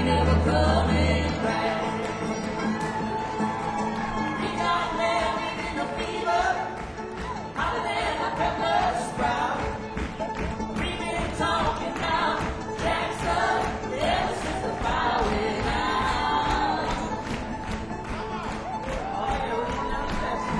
[SPEAKER 2] ain't never coming back. We got land in the fever, hotter than a pepper sprout. We've been talking about Jackson ever since the fire went out. Oh yeah, we're going down to Jackson.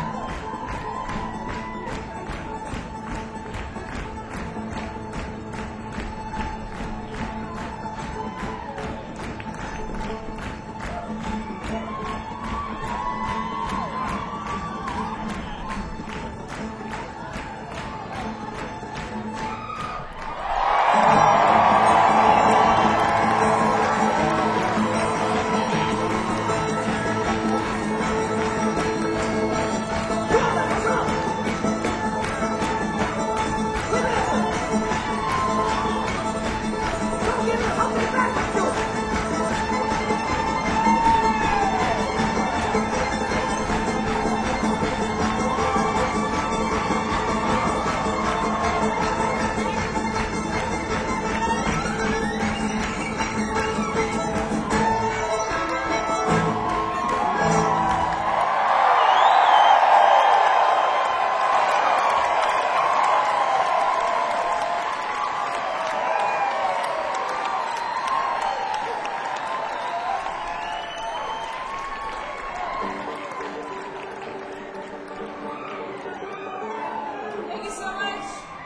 [SPEAKER 2] Thank you so much.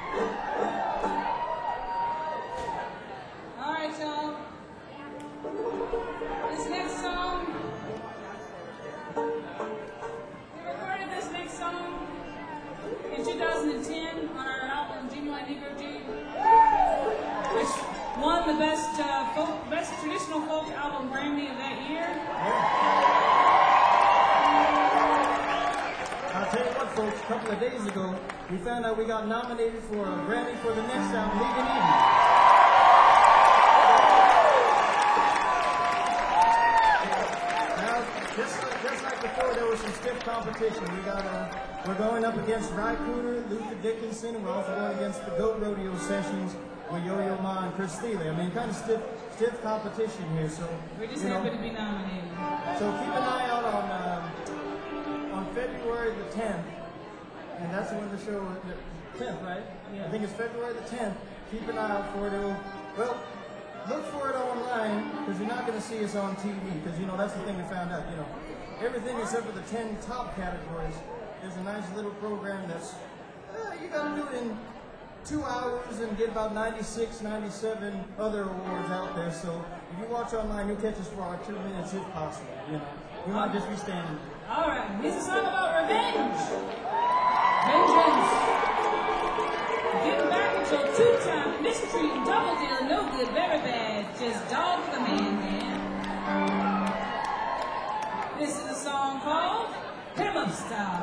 [SPEAKER 2] All right, y'all. This next song, we recorded this next song in two thousand ten on our album Genuine Negro G, which won the best uh, folk, best traditional folk album Grammy of that year.
[SPEAKER 1] I'll tell you what, folks, a couple of days ago, we found out we got nominated for a Grammy for the next album, League and Eden. Now, just like, just like before, there was some stiff competition. We got, uh, we're going up against Ry Cooder, Luther Dickinson, and we're also going against the Goat Rodeo Sessions with Yo-Yo Ma and Chris Thiele. I mean, kind of stiff, stiff competition here, so,
[SPEAKER 2] We're just
[SPEAKER 1] you know,
[SPEAKER 2] happy to be nominated.
[SPEAKER 1] so keep an eye out on, uh, on February the tenth, and that's when the show, the tenth, right?
[SPEAKER 2] Yeah.
[SPEAKER 1] I think it's February the tenth. Keep an eye out for it. It'll, well, look for it online, because you're not going to see us on T V, because, you know, that's the thing we found out, you know. Everything except for the ten top categories is a nice little program that's, uh, you got to do it in two hours and get about ninety-six, ninety-seven other awards out there. So if you watch online, you'll catch us for our two minutes if possible, you know. We might just be standing there.
[SPEAKER 2] All right, here's a song about revenge. Vengeance. Getting back at your two-time mistreating, double deal, no good, very bad, just dog the man, man. This is a song called Him Up Style.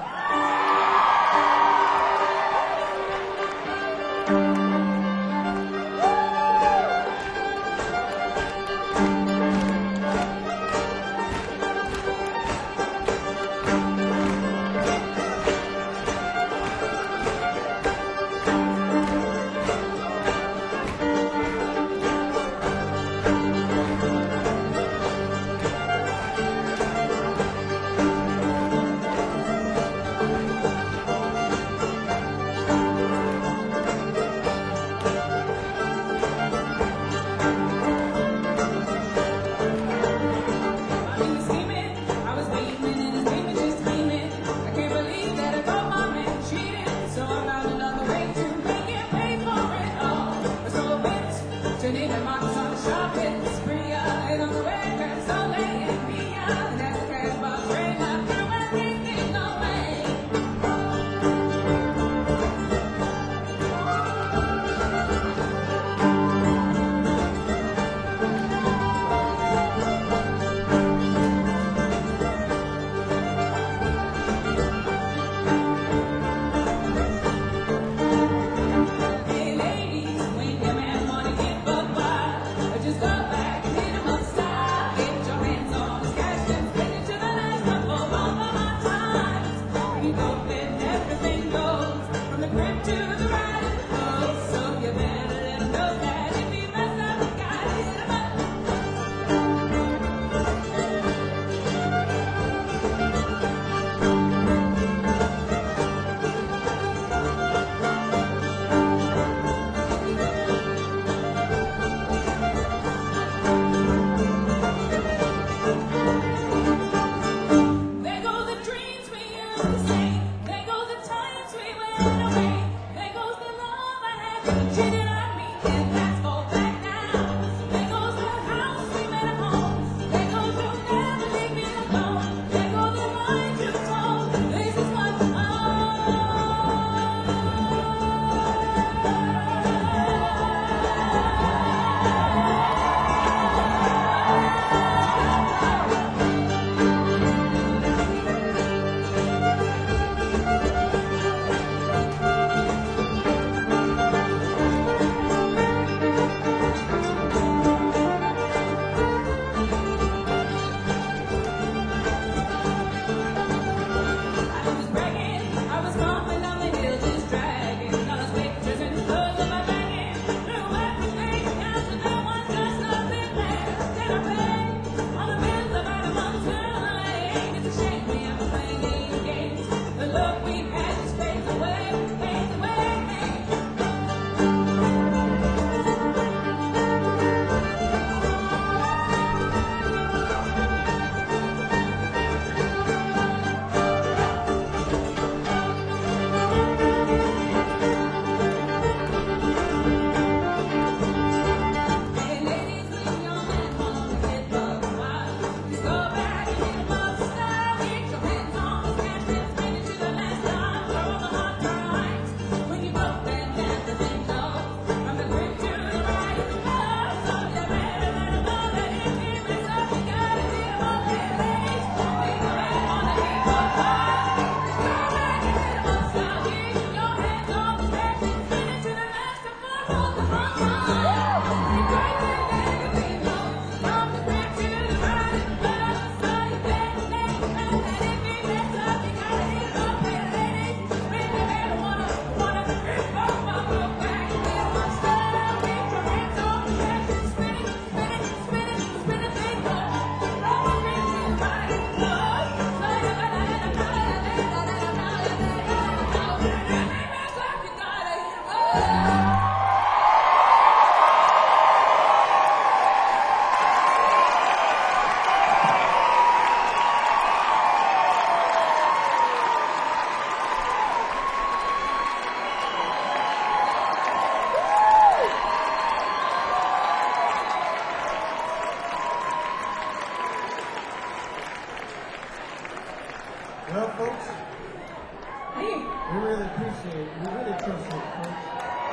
[SPEAKER 1] Well, folks,
[SPEAKER 2] Hey,
[SPEAKER 1] we really appreciate it. We really appreciate it, folks.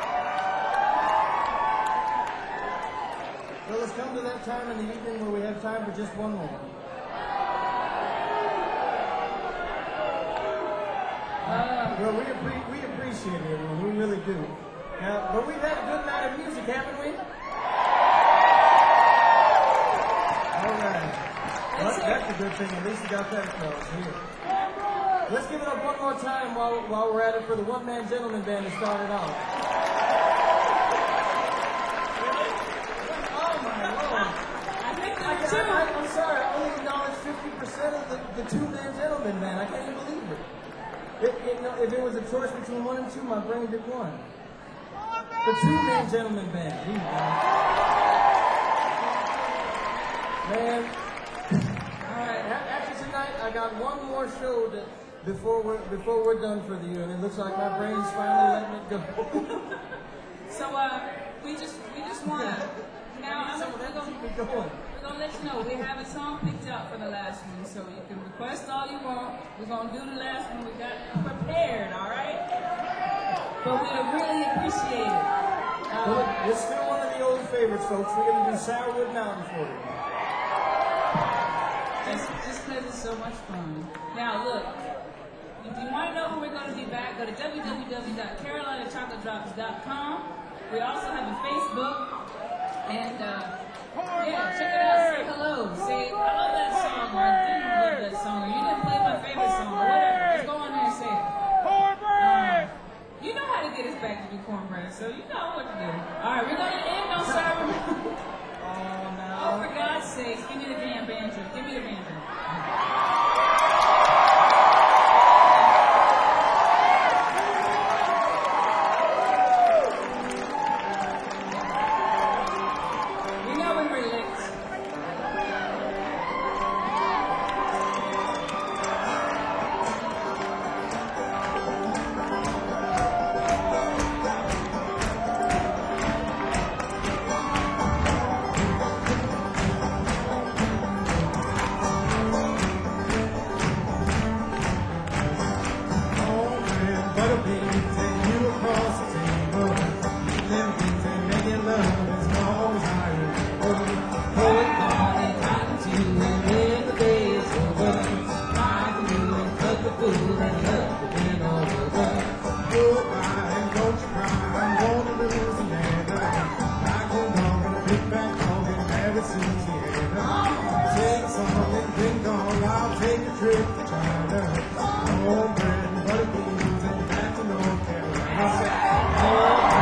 [SPEAKER 1] Well, it's come to that time in the evening where we have time for just one more.
[SPEAKER 2] uh,
[SPEAKER 1] Well, we, appre- we appreciate it, everyone. We really do. Now, but we've had a good night of music, haven't we? All right. Well, that's a good thing. At least we got that across here. Let's give it up one more time while, while we're at it for the one-man gentleman band to start it off. Oh, my Lord.
[SPEAKER 2] I think
[SPEAKER 1] I,
[SPEAKER 2] there
[SPEAKER 1] I,
[SPEAKER 2] were
[SPEAKER 1] I, I'm sorry, I only acknowledged fifty percent of the, the two-man gentleman band. I can't even believe it. If, if, you know, if there was a choice between one and two, my brain did one. The two-man gentleman band. Here you go. Man,
[SPEAKER 2] two. All right.
[SPEAKER 1] a- after tonight, I got one more show that before we're before we're done for the year, and it looks like my brain's finally letting it go.
[SPEAKER 2] So, uh, we just, we just want to, now, I'm
[SPEAKER 1] Some of
[SPEAKER 2] gonna,
[SPEAKER 1] that
[SPEAKER 2] we're
[SPEAKER 1] to keep
[SPEAKER 2] gonna,
[SPEAKER 1] me going.
[SPEAKER 2] we're gonna let you know, we have a song picked out for the last one, so you can request all you want. We're gonna do the last one we got prepared, all right? But we'd really appreciate it.
[SPEAKER 1] Well,
[SPEAKER 2] Uh,
[SPEAKER 1] it's still one of the old favorites, folks. We're gonna do Sourwood Mountain for you.
[SPEAKER 2] just, just because it's so much fun. Now, look, if you want to know when we're going to be back, go to w w w dot carolina chocolate drops dot com. We also have a Facebook, and uh, yeah, check it out. Say hello. Say, I love that song, or I didn't love that song, or you didn't play my favorite song, or whatever. Just go on there and say it. Um, you know how to get us back to do cornbread, so you know what to do. All right, we're going to end on Sour Mountain.
[SPEAKER 1] Oh, now.
[SPEAKER 2] Oh, for God's sakes, give me the damn banjo. Give me the banjo. You know when we're licked.
[SPEAKER 3] Take some and drink all. I'll take a trip to China. Home bread and butter beans and back to North Carolina.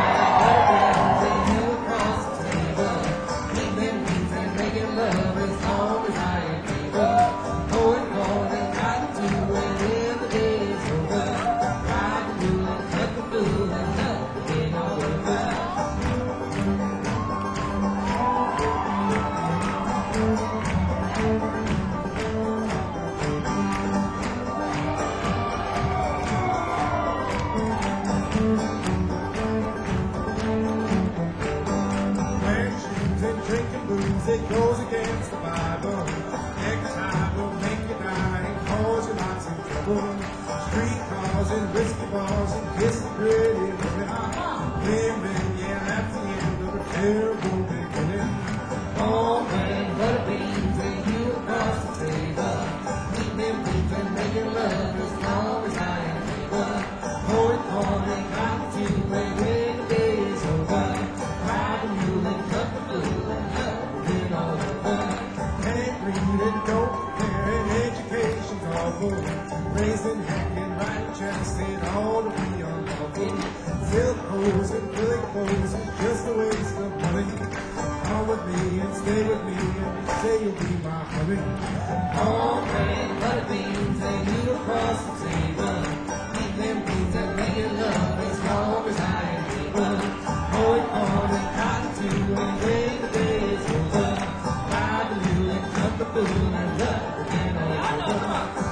[SPEAKER 3] It goes against the Bible. Next time will make you die and cause you lots of trouble. Street cars and whiskey bars and kiss the pretty women. Women, yeah, that's the end of a terrible beginning. All man, butter beans, and you across the table. Eat them beans and making love as long as I am able. Pouring corn and cotton too, and when the day is over, ride the mule and cut the blue and love. Can't read and don't care, and education's awful. Raising, hanging, writing checks, and all to be unlawful. Silk hose and filling clothes is just a waste of money. Come with me and stay with me and say you'll be my honey. All man, butter beans, and you across the table. Eat them beans and making love as long as I am able. Pouring corn and cotton too, and when the day is over, ride the mule and cut the fool and love again all over.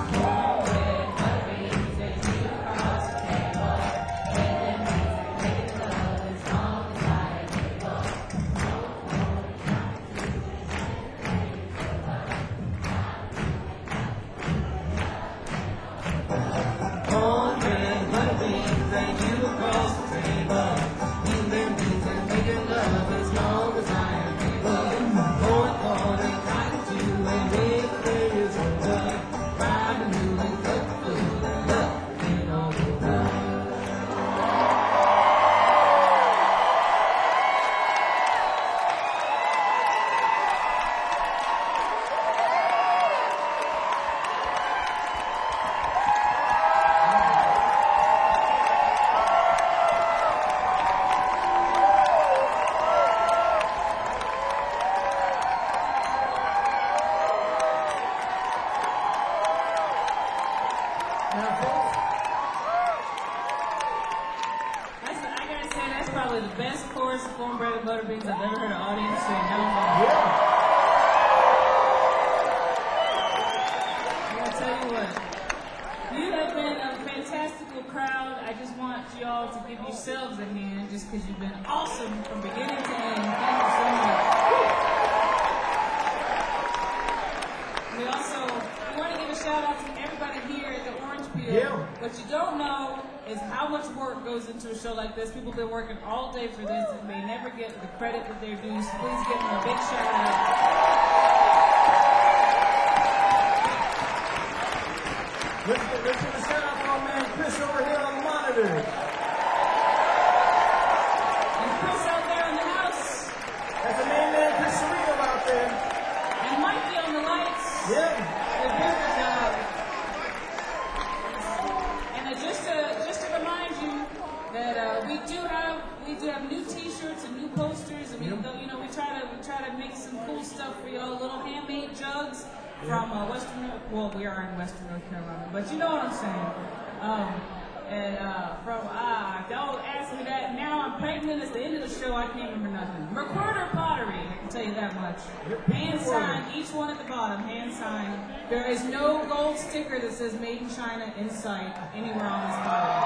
[SPEAKER 2] Butterbeans I've ever heard an audience say no.
[SPEAKER 1] Yeah.
[SPEAKER 2] I'm gonna tell you what. You have been a fantastical crowd. I just want y'all to give yourselves a hand just because you've been awesome from beginning to end. Thank you so much. We also we want to give a shout out to everybody here at the Orange Peel.
[SPEAKER 1] Yeah.
[SPEAKER 2] What you don't know is how much work goes into a show like this. People have been working all day for this and they never get the credit that they're due. So please give them a big shout out.
[SPEAKER 1] Let's give, let's give a shout out to our man Chris over here on the monitor.
[SPEAKER 2] And Chris out there in the house.
[SPEAKER 1] That's the main man Chris Serino out there.
[SPEAKER 2] And Mikey on the lights.
[SPEAKER 1] Yeah.
[SPEAKER 2] They did the job. And uh, just to just to remind you that uh, we do have we do have new T-shirts and new posters. I mean, you know, we try to we try to make some cool stuff for y'all. Little handmade jugs from uh, Western. Well, we are in Western North Carolina, but you know what I'm saying. Um, and uh, from ah, uh, don't ask me that. Now I'm pregnant. It's the end of the show. I can't remember nothing. Recorder pottery. I can tell you that much. Hand signed. Each one at the bottom. Hand signed. There is no gold sticker that says "Made in China" in sight anywhere on this bottle.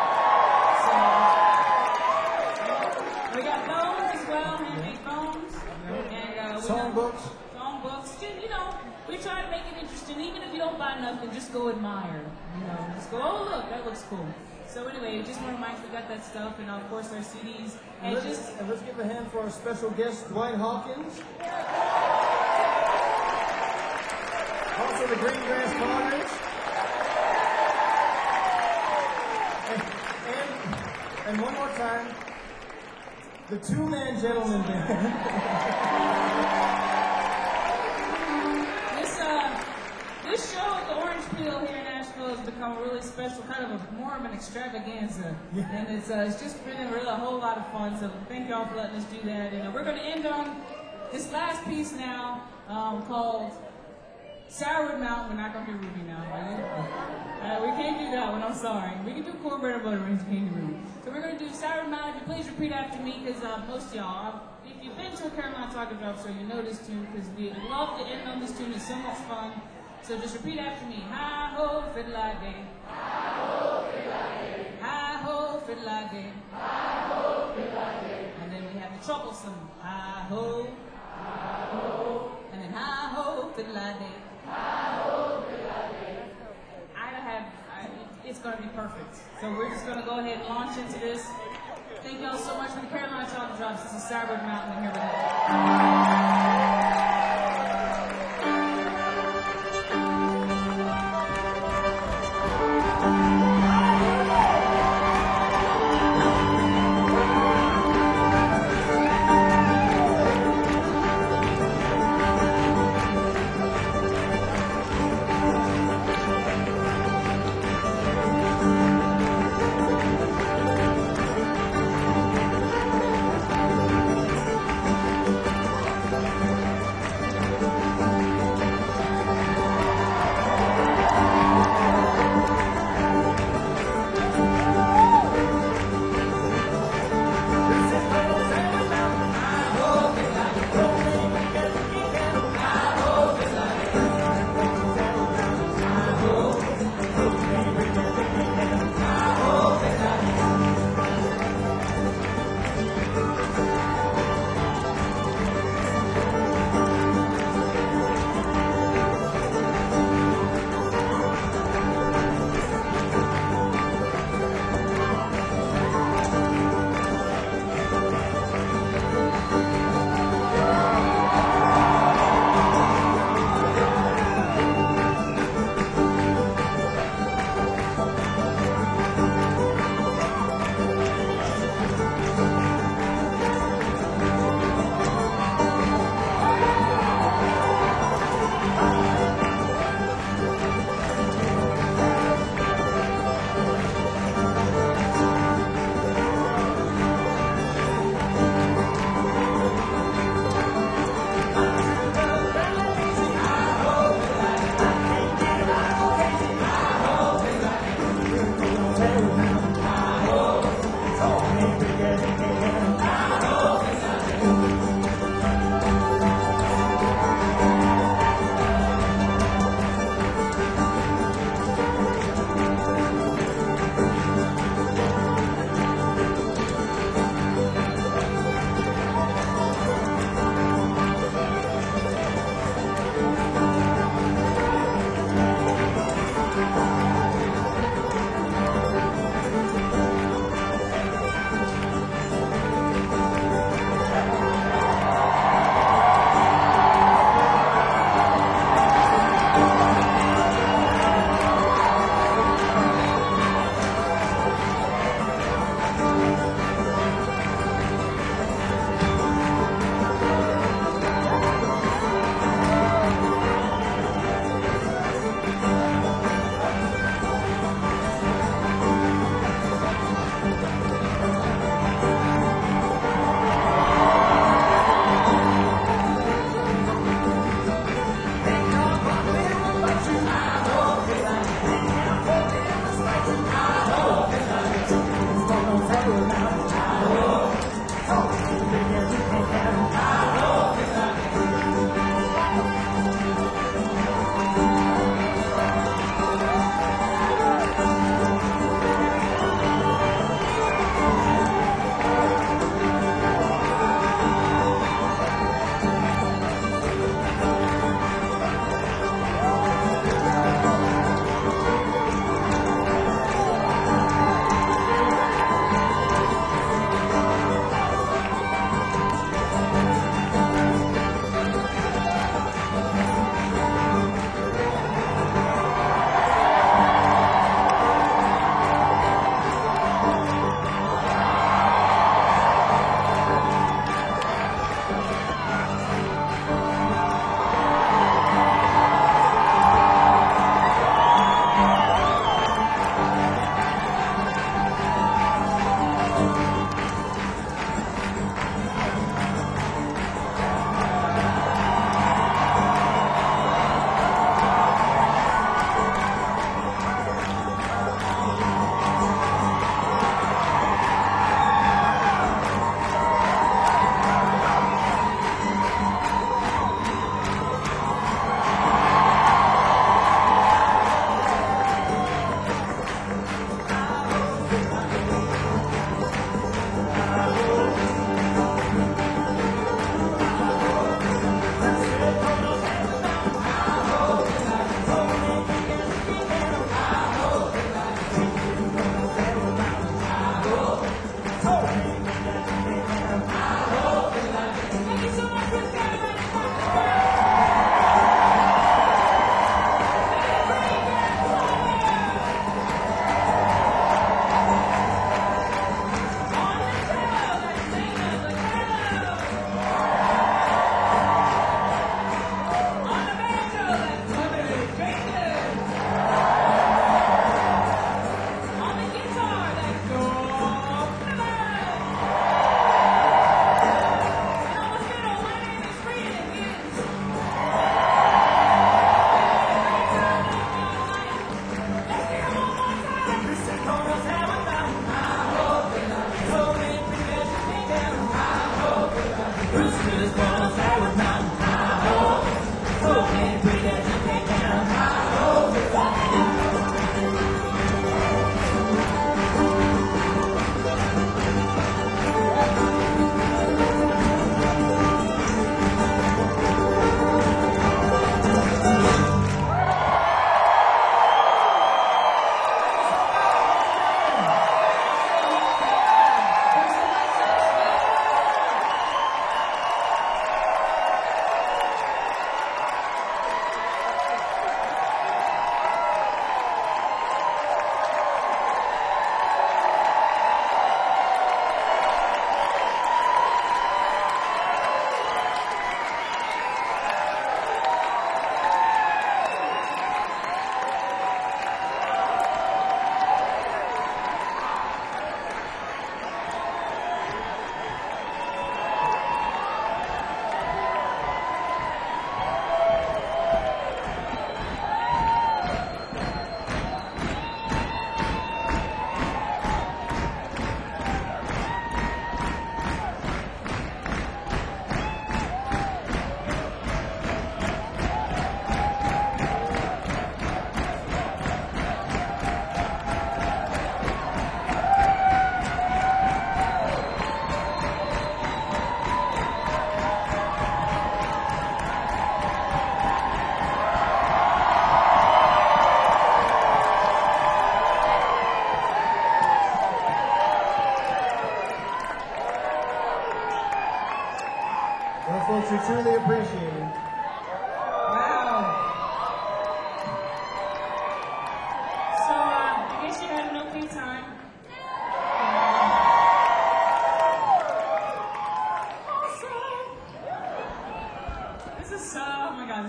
[SPEAKER 2] So we got bones as well. Handmade bones. And uh, we
[SPEAKER 1] Song
[SPEAKER 2] got
[SPEAKER 1] books.
[SPEAKER 2] Song books. Just, you know, we try to make it interesting. Even if you don't buy nothing, just go admire. You know, just go, oh look, that looks cool. So anyway, just want to remind you we got that stuff, and of course our C Ds. And
[SPEAKER 1] And let's,
[SPEAKER 2] just
[SPEAKER 1] and let's give a hand for our special guest, Dwight Hawkins. Also the Green Grass Potters. And, and, and one more time, the Two-Man Gentleman Band.
[SPEAKER 2] this uh, this show at the Orange Peel here in Nashville has become a really special, kind of a more of an extravaganza,
[SPEAKER 1] Yeah.
[SPEAKER 2] and it's uh, it's just been a, really, a whole lot of fun. So thank y'all for letting us do that. And uh, we're going to end on this last piece now um, called Sourwood Mountain. We're not going to do Ruby now, are you? Uh, we can't do that one, I'm sorry. We can do cornbread and butter rings, we can't do Ruby. So we're going to do Sourwood Mountain. If you please repeat after me, because uh, most of y'all, if you've been to a Carolina Chocolate Drop show, you know this tune, because we love to end on this tune. It's so much fun. So just repeat after me. Hi-ho, fiddle-a-day. Hi-ho, fiddle-a-day. Hi-ho, fiddle-a-day. Hi-ho, fiddle-a-day. And then we have the troublesome. Hi-ho. Hi-ho. And then hi-ho, fiddle-a-day. I have, I, it's going to be perfect. So we're just going to go ahead and launch into this. Thank y'all so much for the Carolina Chocolate Drops. This is Sourwood Mountain here with us.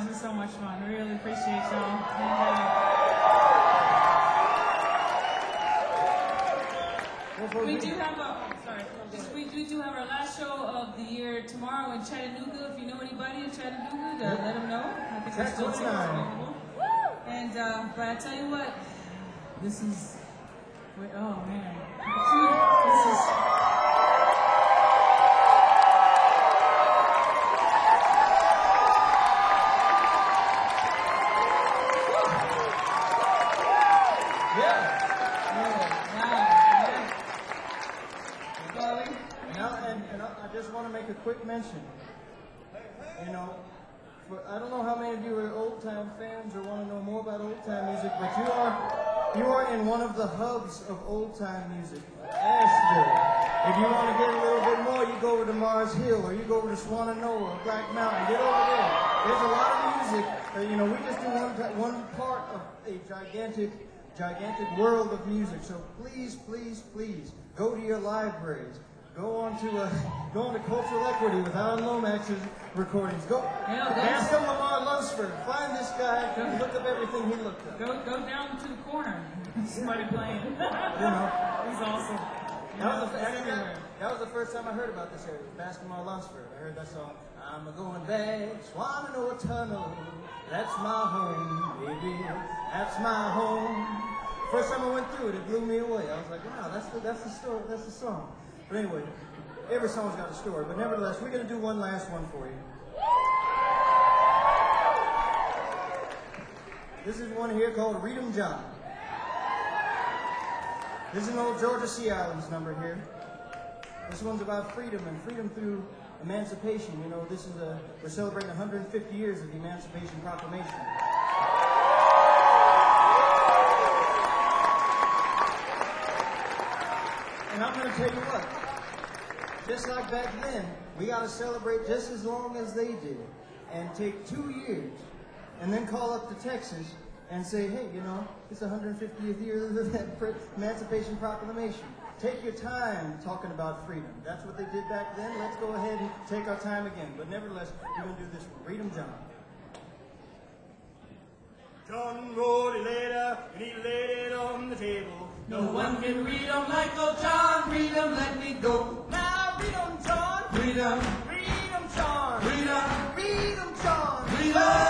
[SPEAKER 2] This is so much fun. I really appreciate y'all. And, uh, we do have a, oh, sorry, Just- we do, do have our last show of the year tomorrow in Chattanooga. If you know anybody in Chattanooga, uh, let them know. I think there's still tickets available. And, uh, but I tell you what, this is, wait, oh man, this is,
[SPEAKER 1] make a quick mention. You know, for, I don't know how many of you are old time fans or want to know more about old time music, but you are you are in one of the hubs of old time music, Asheville. If you want to get a little bit more, you go over to Mars Hill or you go over to Swananoa or Black Mountain. Get over there. There's a lot of music. Uh, you know, we just do one one part of a gigantic, gigantic world of music. So please, please, please go to your libraries. Go on to uh, go on to Cultural Equity with Alan Lomax's recordings. Go
[SPEAKER 2] Yeah,
[SPEAKER 1] ask him Lamar Lunsford. Find this guy and look up everything he looked up.
[SPEAKER 2] Go go down to the corner. Somebody playing.
[SPEAKER 1] You know,
[SPEAKER 2] He's awesome. You
[SPEAKER 1] that
[SPEAKER 2] know,
[SPEAKER 1] was, the,
[SPEAKER 2] it's everywhere.
[SPEAKER 1] that was the first time I heard about this area. Basketball Lunsford. I heard that song. I'm a going back, Swananoa Tunnel. That's my home, baby. That's my home. First time I went through it, it blew me away. I was like, wow, that's the that's the story. That's the song. But anyway, every song's got a story. But nevertheless, we're going to do one last one for you. This is one here called Read 'em John. This is an old Georgia Sea Islands number here. This one's about freedom and freedom through emancipation. You know, this is a, we're celebrating one hundred fifty years of the Emancipation Proclamation. And I'm going to tell you what, just like back then, we got to celebrate just as long as they did and take two years and then call up to Texas and say, hey, you know, it's the one hundred fiftieth year of the Emancipation Proclamation. Take your time talking about freedom. That's what they did back then. Let's go ahead and take our time again. But nevertheless, we're going to do this one. Read 'em, John. John wrote a letter and he laid it on the table.
[SPEAKER 6] No one can read 'em like old John. Read 'em, let me go.
[SPEAKER 1] Now read 'em, John.
[SPEAKER 6] Read 'em,
[SPEAKER 1] Read 'em, John.
[SPEAKER 6] read 'em,
[SPEAKER 1] Read 'em, John.
[SPEAKER 6] read 'em.